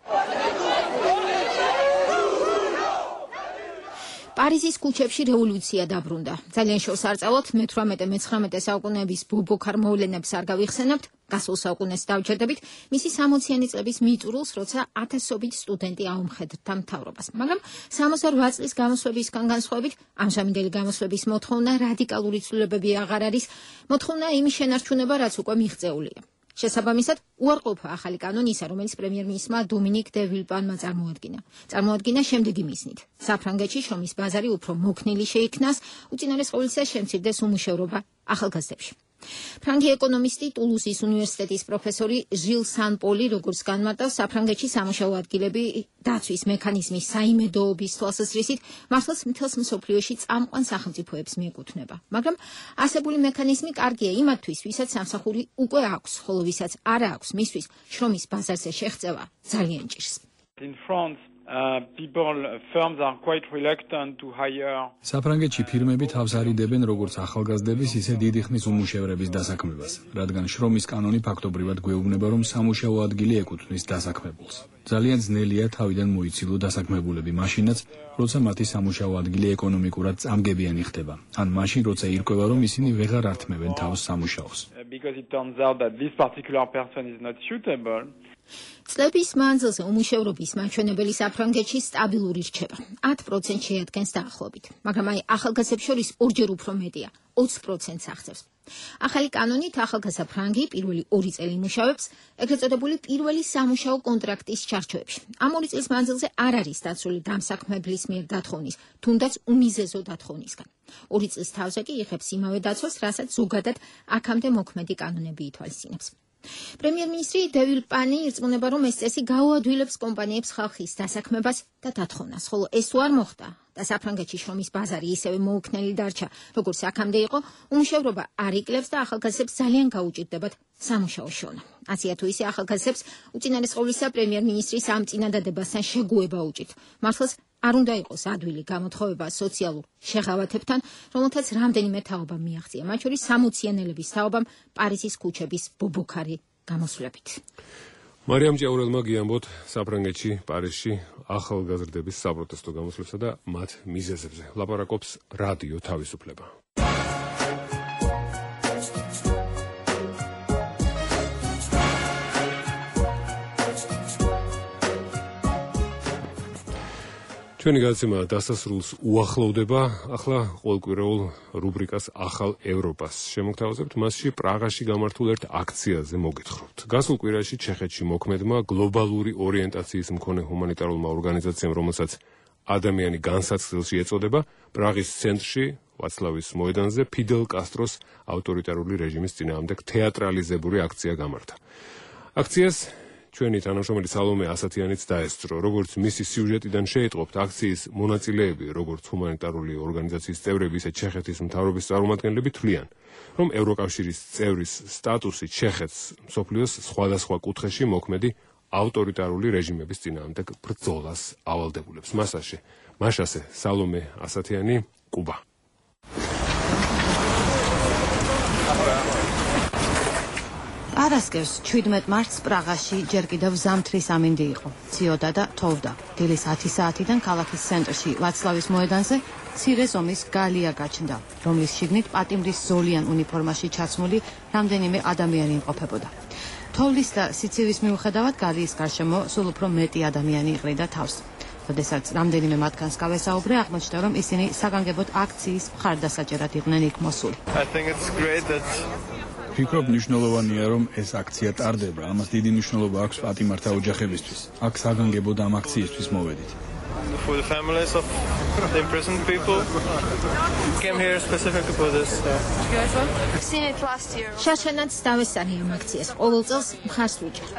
[SPEAKER 23] პარიზის ქუჩებში რევოლუცია დაბრუნდა. ძალიან შორს არ წავალთ, მე-18-19 საუკუნეების ბობოქარ მოვლენებს არ გავიხსენებთ, გასულ საუკუნეს დავჯერდებით მისი 60-იანი წლების მიწურულს, როცა ათასობით სტუდენტი აუმხედრდა მთავრობას. მაგრამ 68 წლის გამოსვლებისგან განსხვავებით, ამჟამინდელი გამოსვლების მოთხოვნა რადიკალური ცვლილებები აღარ არის, მოთხოვნა იმის შენარჩუნება, რაც უკვე მიღწეულია. შესაბამისად, უარყოფა ახალი კანონისა, რომელიც პრემიერ-მინისტრმა დომინიკ დე ვილპანმა წარმოადგინა შემდეგი მიზნით. საფრანგეთში შრომის ბაზარი უფრო მოქნილი შეიქმნას, უწინარეს ყოვლისა შემცირდეს უმუშევრობა ახალგაზრდებში. ფრანგი ეკონომისტი ტულუსის უნივერსიტეტის პროფესორი ჟილ სან-პოლი როგორც განმარტავს, საფრანგეთში სამუშაო ადგილები დაცვის მექანიზმის საიმედოობის თვალსაზრისით მართლაც მთელს მსოფლიოში წამყვან სახელმწიფოებს მიეკუთვნება. მაგრამ ასებული მექანიზმი კარგია იმათთვის, ვისაც სამსახური უკვე აქვს, ხოლო ვისაც არა აქვს, მისთვის შრომის ბაზარზე შეღწევა ძალიან ჭირს.
[SPEAKER 8] In France,
[SPEAKER 2] საფრანგეთში ფირმები თავს არიდებენ როგორც ახალგაზრდების, ისე დიდი ხნის უმუშევრების დასაქმებას, რადგან შრომის კანონი ფაქტობრივად გვეუბნება, რომ სამუშაო ადგილი ეკუთვნის დასაქმებულს. ძალიან ძნელია თავიდან მოიცილო დასაქმებულები მაშინაც, როცა მათი სამუშაო ადგილი ეკონომიკურად წამგებიანი ხდება, ან მაშინ, როცა ირკვევა, რომ ისინი ვეღარ ართმევენ თავს სამუშაოს.
[SPEAKER 8] წლების მანძილზე უმუშევრობის მაჩვენებელი საფრანგეთში სტაბილური რჩება. 10% შეადგენს დაახლოებით, მაგრამ აი ახალგაზრდებს შორის ორჯერ უფრო მეტია, 20%-ს აღწევს. ახალი კანონით ახალგაზრდა ფრანგი პირველი 2 წელი იმუშავებს, ეგრეთ წოდებული პირველი სამუშაო კონტრაქტის ჩარჩოებში. ამ 2 წლის მანძილზე არ არის დაცული დამსაქმებლის მიერ დათხოვნის, თუნდაც უმიზეზო დათოვნისგან. 2 წლის თავზე კი იღებს იმავე დაცვას, რასაც ზოგადად აქამდე მოქმედი კანონები ითვალისწინებს. პრემიერ-მინისტრი დე ვილპანი ირწმუნება, რომ ეს წესი გაუადვილებს კომპანიებს ხალხის დასაქმებას და დათხოვნას, ხოლო ეს თუ არ მოხდა და საფრანგეთში შრომის ბაზარი ისევე მოუქნელი დარჩა, როგორც აქამდე იყო, უმუშევრობა არ იკლებს და ახალგაზრდებს ძალიან გაუჭირდებათ სამუშაო შოვნა. აცია თუ ისე ახალგაზრდებს უწინარესყოვლისა პრემიერ-მინისტრის ამ წინადადებასთან შეგუება უჭირთ. მართლაც არ უნდა იყოს ადვილი გამოთხოვება სოციალურ შეღავათებთან, რომელთაც რამდენიმე თაობა მიაღწია, მათ შორის სამოციანელების თაობამ პარიზის ქუჩების ბობოქარი გამოსვლებით.
[SPEAKER 1] მარიამ ჭიაურელმა გიამბოთ საფრანგეთში, პარიზში ახალგაზრდების საპროტესტო გამოსვლებსა და მათ მიზეზებზე. ლაპარაკობს რადიო თავისუფლება. ჩვენი გადაცემა დასასრულს უახლოვდება, ახლა ყოველკვირეულ რუბრიკას ახალ ევროპას შემოგთავაზებთ, მასში პრაღაში გამართულ ერთ აქციაზე მოგითხრობთ. გასულ კვირაში ჩეხეთში მოქმედმა გლობალური ორიენტაციის მქონე ჰუმანიტარულმა ორგანიზაციამ, რომელსაც ადამიანი განსაცდელში ეწოდება, პრაღის ცენტრში, ვაცლავის მოედანზე ფიდელ კასტროს ავტორიტარული რეჟიმის წინააღმდეგ თეატრალიზებული აქცია გამართა. აქციას ჩვენი თანამშრომელი სალომე ასათიანიც დაესწრო, როგორც მისი სიუჟეტიდან შეიტყობთ, აქციის მონაწილეები, როგორც ჰუმანიტარული ორგანიზაციის წევრები, ისე ჩეხეთის მთავრობის წარმომადგენლები თვლიან, რომ ევროკავშირის წევრის სტატუსი ჩეხეთს მსოფლიოს სხვადასხვა კუთხეში მოქმედი ავტორიტარული რეჟიმების წინააღმდეგ ბრძოლას ავალდებულებს. მასაშე სალომე ასათიანი, კუბა.
[SPEAKER 9] არასკევს 17 მარტს პრაღაში ჯერ კიდევ ზამთრის ამინდი იყო. ციოდა და თოვდა. დილის 10 საათიდან ქალაქის ცენტრში, ვაცლავის მოედანზე, მცირე ზომის გალია გაჩნდა, რომლის შიგნით პატიმრის ზოლიან უნიფორმაში ჩაცმული რამდენიმე ადამიანი იმყოფებოდა. თოვლის და სიცივის მიუხედავად გალიის გარშემო სულ უფრო მეტი ადამიანი იყრიდა თავს. როდესაც რამდენიმე მათგანს გავესაუბრე, აღმოჩნდა, რომ ისინი საგანგებოდ აქციის მხარდასაჭერად იყვნენ იქ მოსული.
[SPEAKER 2] ფიქრობ, მნიშვნელოვანია, რომ ეს აქცია ტარდება. ამას დიდი მნიშვნელობა აქვს პატიმართა ოჯახებისთვის. აქ საგანგებოდ ამ აქციისთვის მოვედით.
[SPEAKER 11] For the families of the imprisoned people, came here specifically for this.
[SPEAKER 8] I've seen it last year. შაშენაც დავესწარი ამ აქციას. ყოველ წელს მხარს ვუჭერ.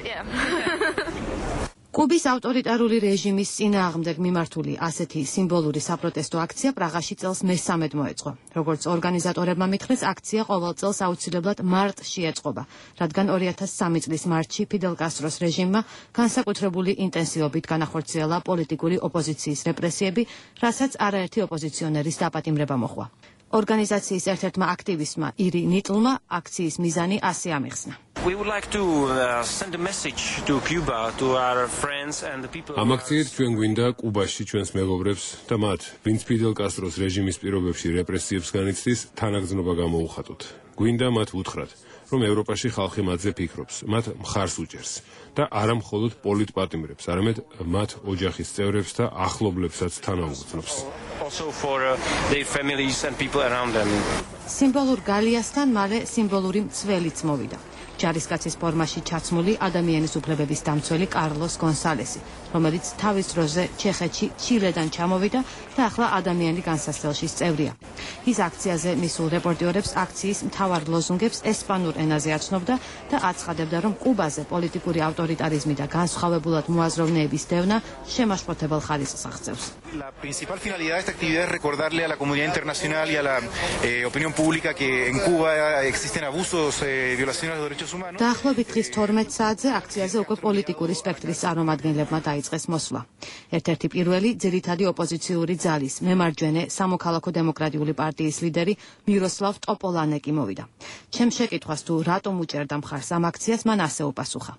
[SPEAKER 9] კუბის ავტორიტარული რეჟიმის წინააღმდეგ მიმართული ასეთი სიმბოლური საპროტესტო აქცია პრაღაში წელს მე-13 მოეწყო. როგორც ორგანიზატორებმა მითხრეს, აქცია ყოველ წელს აუცილებლად მარტში ეწყობა, რადგან 2003 წლის მარტში ფიდელ კასტროს რეჟიმმა განსაკუთრებული ინტენსივობით განახორციელა პოლიტიკური ოპოზიციის რეპრესიები, რასაც არაერთი ოპოზიციონერის დაპატიმრება მოჰყვა. ორგანიზაციის ერთ-ერთმა აქტივისტმა ირი ნიტლმა აქციის მიზანი ასე ამიხსნა.
[SPEAKER 12] We would like to send a message to Cuba, to our friends and the people.
[SPEAKER 1] ამ აქციით ჩვენ გვინდა კუბაში ჩვენს მეგობრებს და მათ, ვინც ფიდელ კასტროს რეჟიმის პირობებში რეპრესიებს განიცდის, თანაგრძნობა გამოუხატოთ. გვინდა მათ ვუთხრათ, რომ ევროპაში ხალხი მათზე ფიქრობს, მათ მხარს უჭერს და არა მხოლოდ პოლიტპატიმრებს, არამედ მათ ოჯახის წევრებს და ახლობლებსაც თანაუგრძნობს.
[SPEAKER 12] Also for their families and people around them.
[SPEAKER 9] სიმბოლურ გალიასთან მალე სიმბოლური მცველიც მოვიდა. ჯარისკაცის ფორმაში ჩაცმული ადამიანის უფლებების დამცველი კარლოს გონსალესი, რომელიც თავის დროზე ჩეხეთში ჩილედან ჩამოვიდა და ახლა ადამიანი განსაცდელშის წევრია. ის აქციაზე მისულ რეპორტიორებს აქციის მთავარ ლოზუნგებს ესპანურ ენაზე აცნობდა და აცხადებდა, რომ კუბაზე პოლიტიკური ავტორიტარიზმი და განსხვავებულად მოაზროვნეების დევნა შემაშფოთებელ ხარისხს აღწევს.
[SPEAKER 13] La principal finalidad de esta actividad es recordarle a la comunidad internacional y a la opinión pública que en Cuba existen abusos, violaciones de los derechos
[SPEAKER 9] დაახლოებით დღის 12 საათზე აქციაზე უკვე პოლიტიკური სპექტრის წარმომადგენლებმა დაიწყეს მოსვლა. ერთ-ერთი პირველი ძირითადი ოპოზიციური ძალის მემარჯვენე სამოქალაქო დემოკრატიული პარტიის ლიდერი მიროსლავ ტოპოლანეკი მოვიდა. ჩემს შეკითხვას თუ რატომ უჭერდა მხარს ამ აქციას, მან ასე უპასუხა.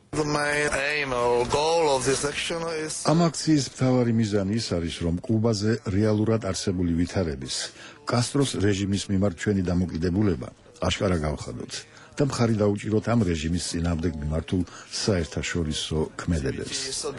[SPEAKER 4] ამ აქციის მთავარი მიზანი ის არის, რომ კუბაზე რეალურად არსებული ვითარების, კასტროს რეჟიმის მიმართ ჩვენი დამოკიდებულება აშკარა გავხადოთ და მხარი დაუჭიროთ ამ რეჟიმის წინააღმდეგ მიმართულ საერთაშორისო ქმედებებს.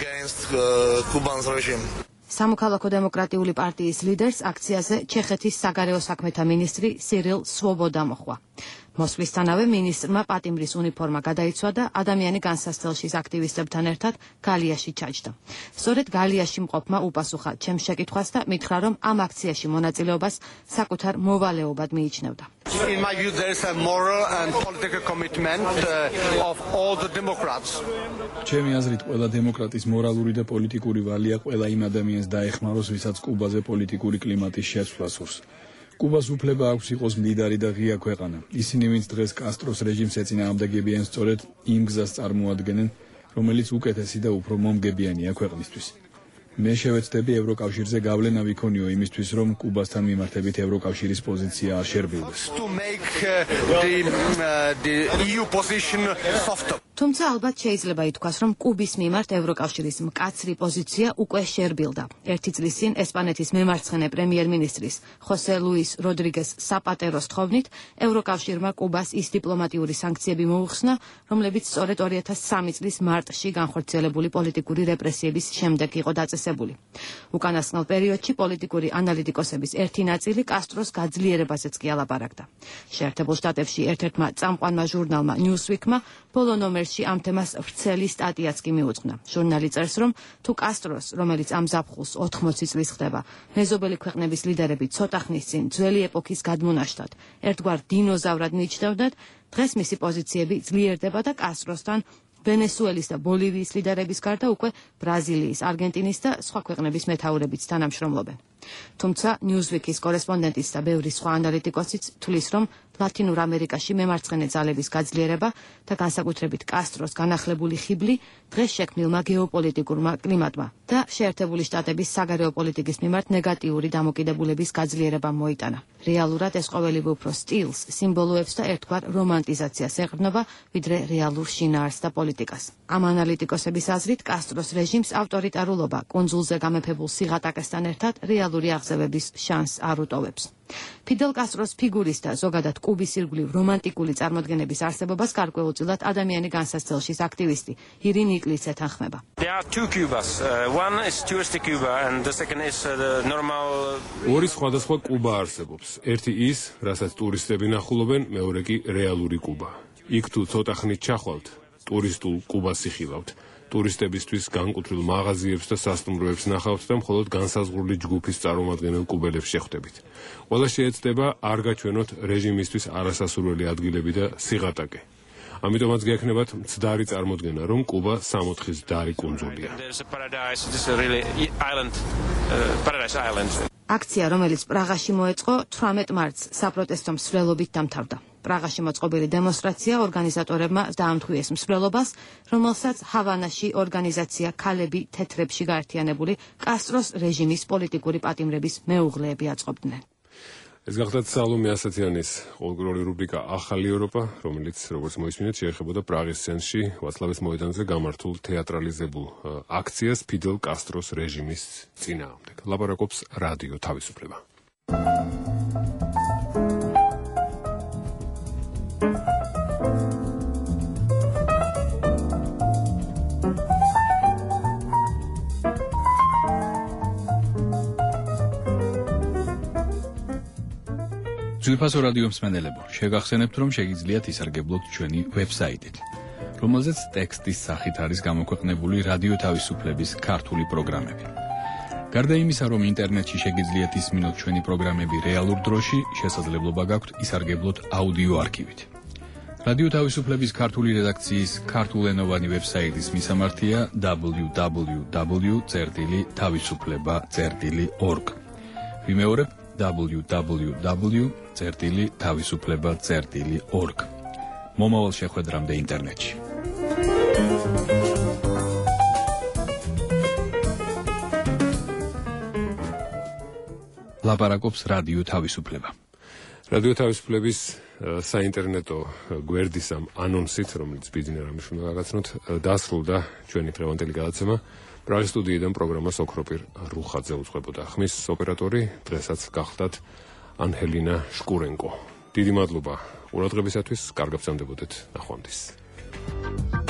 [SPEAKER 9] სამოქალაქო დემოკრატიული პარტიის ლიდერს აქციაზე ჩეხეთის საგარეო საქმეთა მინისტრი სირილ სვობოდა მოჰყვა. მოსვლისთანავე მინისტრმა პატიმრის უნიფორმა გადაიცვა და ადამიანი განსასწრელშის აქტივისტებთან ერთად გალიაში ჩაჯდა. სწორედ გალიაში მყოფმა უპასუხა ჩემს შეკითხვას და მითხრა, რომ ამ აქციაში მონაწილეობას საკუთარ მოვალეობად მიიჩნევდა.
[SPEAKER 14] In my view, there is a moral and political commitment of all the Democrats.
[SPEAKER 2] ჩემი აზრით, ყველა დემოკრატის მორალური და პოლიტიკური ვალია ყველა იმ ადამიანს დაეხმაროს, ვისაც კუბაზე პოლიტიკური კლიმატის შეცვლა სურს. კუბას უფლება აქვს იყოს მდიდარი და ღია ქვეყანა. ისინი, ვინც დღეს კასტროს რეჟიმს ეწინააღმდეგებიან, სწორედ იმ გზას წარმოადგენენ, რომელიც უკეთესი და უფრო მომგებიანია ქვეყნისთვის. მე შევეცდები ევროკავშირზე გავლენა ვიქონიო იმისთვის, რომ კუბასთან მიმართებით ევროკავშირის პოზიცია არ შერბილდეს.
[SPEAKER 9] თუმცა ალბათ შეიძლება ითქვას, რომ კუბის მიმართ ევროკავშირის მკაცრი პოზიცია უკვე შერბილდა. ერთი წლის წინ ესპანეთის მემარცხენე პრემიერ-მინისტრის ხოსე ლუის როდრიგეს საპატეროს თხოვნით ევროკავშირმა კუბას ის დიპლომატიური სანქციები მოუხსნა, რომლებიც სწორედ 2003 წლის მარტში განხორციელებული პოლიტიკური რეპრესიების შემდეგ იყო დაწესებული. უკანასკნელ პერიოდში პოლიტიკური ანალიტიკოსების ერთი ნაწილი კასტროს გაძლიერებაზეც კი ალაპარაკდა. შეერთებულ შტატებში ერთ-ერთმა წამყვანმა ჟურნალმა Newsweek-მა ბოლო ნომერში ამ თემას ვრცელი სტატიაც კი მიუძღვნა. ჟურნალი წერს, რომ თუ კასტროს, რომელიც ამ ზაფხულს 80 წლის ხდება, მეზობელი ქვეყნების ლიდერები ცოტა ხნის წინ ძველი ეპოქის გადმონაშთად ერთგვარ დინოზავრად მიიჩნევდათ, დღეს მისი პოზიციები ძლიერდება და კასტროსთან ვენესუელის და ბოლივიის ლიდერების გარდა უკვე ბრაზილიის, არგენტინის და სხვა ქვეყნების მეთაურებიც თანამშრომლობენ. თუმცა Newsweek-ის კორესპონდენტიც და ბევრი სხვა ანალიტიკოსიც თვლის, რომ ლათინურ ამერიკაში მემარცხენე ძალების გაძლიერება და განსაკუთრებით კასტროს განახლებული ხიბლი დღეს შექმნილმა გეოპოლიტიკურმა კლიმატმა და შეერთებული შტატების საგარეო პოლიტიკის მიმართ ნეგატიური დამოკიდებულების გაძლიერებამ მოიტანა. რეალურად ეს ყოველივე უფრო სტილს, სიმბოლოებს და ერთგვარ რომანტიზაციას ეყრდნობა, ვიდრე რეალურ შინაარსს და პოლიტიკას. ამ ანალიტიკოსების აზრით, კასტროს რეჟიმს ავტორიტარულობა კუნძულზე გამეფებულ სიღატაკესთან ერთად რეალური აღზევების შანსს არ უტოვებს. ფიდელ კასტროს ფიგურის და ზოგადად კუბის ირგვლივ რომანტიკული წარმოდგენების არსებობას გარკვეულწილად ადამიანი განსასწრელშის აქტივისტი ირინ იკლიც ეთანხმება.
[SPEAKER 12] There are two Cubas. One is touristic Cuba and the second is the normal.
[SPEAKER 1] ორი სხვადასხვა კუბა არსებობს. ერთი ის, რასაც ტურისტები ნახულობენ, მეორე კი რეალური კუბა. იქ თუ ცოტა ხნით ჩახვალთ, ტურისტულ კუბას იხილავთ. ტურისტებისთვის განკუთრილ მაღაზიებს და სასტუმროებს ნახავთ და მხოლოდ განსაზღვრული ჯგუფის წარმომადგენელ კუბელებს შეხვდებით. ყველა შეეცდება არ გაჩვენოთ რეჟიმისთვის არასასურველი ადგილები და სიღატაკე. ამიტომაც გექნებათ მცდარი წარმოდგენა, რომ კუბა სამოთხის დარი კუნძულია.
[SPEAKER 9] აქცია, რომელიც პრაღაში მოეწყო, 18 მარტს საპროტესტო მსვლელობით დამთავრდა. პრაღაში მოწყობილი დემონსტრაცია ორგანიზატორებმა დაამტვიეს მსვლელობას, რომელსაც ჰავანაში ორგანიზაცია ქალები თეთრებში გაერთიანებული კასტროს რეჟიმის პოლიტიკური პატიმრების მეუღლეები აწყობდნენ.
[SPEAKER 1] ეს გახლდათ სალომე ასათიანის ყოველდღიური რუბრიკა ახალი ევროპა, რომელიც როგორც მოისმინეთ, შეეხებოდა პრაღის ცენტრში ვაცლავის მოედანზე გამართულ თეატრალიზებულ აქციას ფიდელ კასტროს რეჟიმის წინააღმდეგ. ლაპარაკობს რადიო თავისუფლება.
[SPEAKER 2] ძვირფასო რადიო მსმენელებო, შეგახსენებთ, რომ შეგიძლიათ ისარგებლოთ ჩვენი ვებსაიტით, რომელზეც ტექსტის სახით არის გამოქვეყნებული რადიო თავისუფლების ქართული პროგრამები. გარდა იმისა, რომ ინტერნეტში შეგიძლიათ ისმინოთ ჩვენი პროგრამები რეალურ დროში, შესაძლებლობა გაქვთ ისარგებლოთ აუდიო არქივით. რადიო თავისუფლების ქართული რედაქციის ქართულენოვანი ვებსაიტის მისამართია www.tavisufleba.org. ვიმეორებ www.tavisufleba.org. მომავალ შეხვედრამდე ინტერნეტში. ლაპარაკობს რადიო თავისუფლება.
[SPEAKER 1] რადიო თავისუფლების საინტერნეტო გვერდის ამ ანონსით, რომელიც ბიზნეს რამის უნდა გაგაცნოთ, დასრულდა ჩვენი დღევანდელი გადაცემა. პრაღის სტუდიიდან პროგრამას ოქროპირ რუხაძე უძღვებოდა. ხმის ოპერატორი დღესაც გახლდათ ანჰელინა შკურენკო. დიდი მადლობა ყურადღებისათვის, კარგად გრძანდებოდეთ, ნახვამდის.